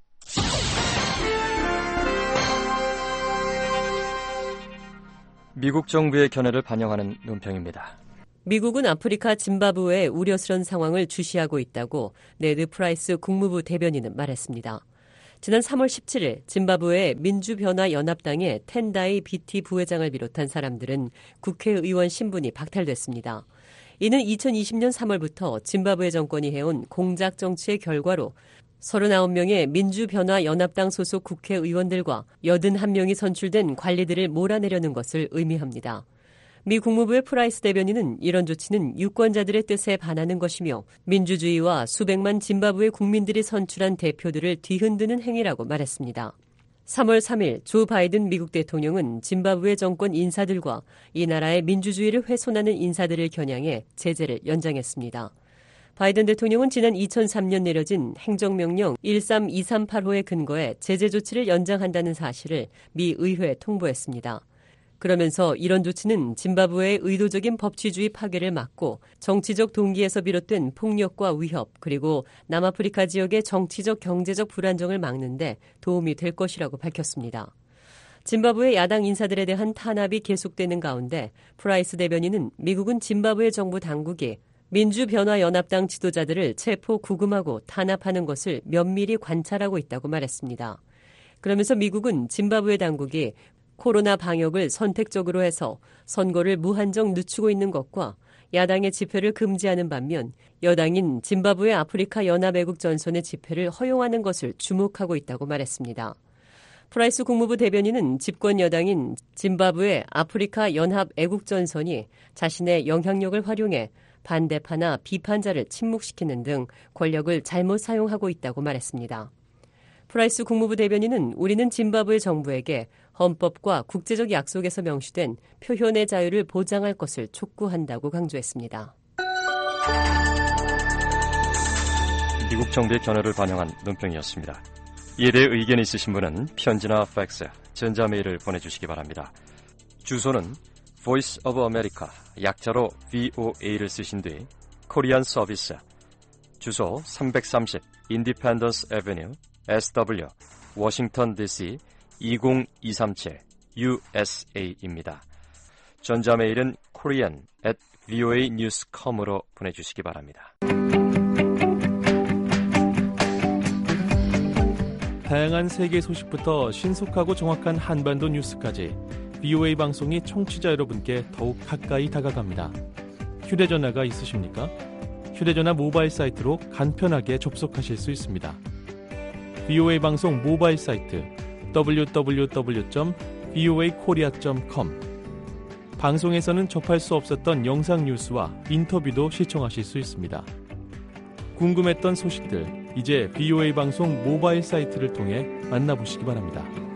미국 정부의 견해를 반영하는 논평입니다. 미국은 아프리카 짐바브웨의 우려스런 상황을 주시하고 있다고 네드 프라이스 국무부 대변인은 말했습니다. 지난 삼월 십칠일 짐바브웨의 민주변화연합당의 텐다이 비티 부회장을 비롯한 사람들은 국회의원 신분이 박탈됐습니다. 이는 이천이십년 삼월부터 짐바브웨 정권이 해온 공작 정치의 결과로 서른아홉 명의 민주변화연합당 소속 국회의원들과 여든한 명이 선출된 관리들을 몰아내려는 것을 의미합니다. 미 국무부의 프라이스 대변인은 이런 조치는 유권자들의 뜻에 반하는 것이며 민주주의와 수백만 짐바브웨 국민들이 선출한 대표들을 뒤흔드는 행위라고 말했습니다. 삼월 삼일 조 바이든 미국 대통령은 짐바브웨 정권 인사들과 이 나라의 민주주의를 훼손하는 인사들을 겨냥해 제재를 연장했습니다. 바이든 대통령은 지난 이천삼년 내려진 행정명령 일삼이삼팔호에 근거해 제재 조치를 연장한다는 사실을 미 의회에 통보했습니다. 그러면서 이런 조치는 짐바브웨의 의도적인 법치주의 파괴를 막고 정치적 동기에서 비롯된 폭력과 위협 그리고 남아프리카 지역의 정치적 경제적 불안정을 막는 데 도움이 될 것이라고 밝혔습니다. 짐바브웨 야당 인사들에 대한 탄압이 계속되는 가운데 프라이스 대변인은 미국은 짐바브웨 정부 당국이 민주변화연합당 지도자들을 체포 구금하고 탄압하는 것을 면밀히 관찰하고 있다고 말했습니다. 그러면서 미국은 짐바브웨 당국이 코로나 방역을 선택적으로 해서 선거를 무한정 늦추고 있는 것과 야당의 집회를 금지하는 반면 여당인 짐바브웨 아프리카 연합애국 전선의 집회를 허용하는 것을 주목하고 있다고 말했습니다. 프라이스 국무부 대변인은 집권 여당인 짐바브웨 아프리카 연합 애국 전선이 자신의 영향력을 활용해 반대파나 비판자를 침묵시키는 등 권력을 잘못 사용하고 있다고 말했습니다. 프라이스 국무부 대변인은 우리는 짐바브웨 정부에게 헌법과 국제적 약속에서 명시된 표현의 자유를 보장할 것을 촉구한다고 강조했습니다. 미국 정부의 견해를 반영한 논평이었습니다. 이에 대해 의견이 있으신 분은 편지나 팩스, 전자메일을 보내주시기 바랍니다. 주소는 Voice of America, 약자로 브이오에이를 쓰신 뒤 코리안 서비스, 주소 삼백삼십 Independence Avenue, 에스더블유, 워싱턴 디씨 이공이삼칠 유에스에이입니다. 전자메일은 korean at 브이오에이 뉴스 닷컴으로 보내주시기 바랍니다. 다양한 세계 소식부터 신속하고 정확한 한반도 뉴스까지 브이오에이 방송이 청취자 여러분께 더욱 가까이 다가갑니다. 휴대전화가 있으십니까? 휴대전화 모바일 사이트로 간편하게 접속하실 수 있습니다. 브이오에이 방송 모바일 사이트 더블유 더블유 더블유 점 브이오에이 코리아 점 컴. 방송에서는 접할 수 없었던 영상 뉴스와 인터뷰도 시청하실 수 있습니다. 궁금했던 소식들, 이제 브이오에이 방송 모바일 사이트를 통해 만나보시기 바랍니다.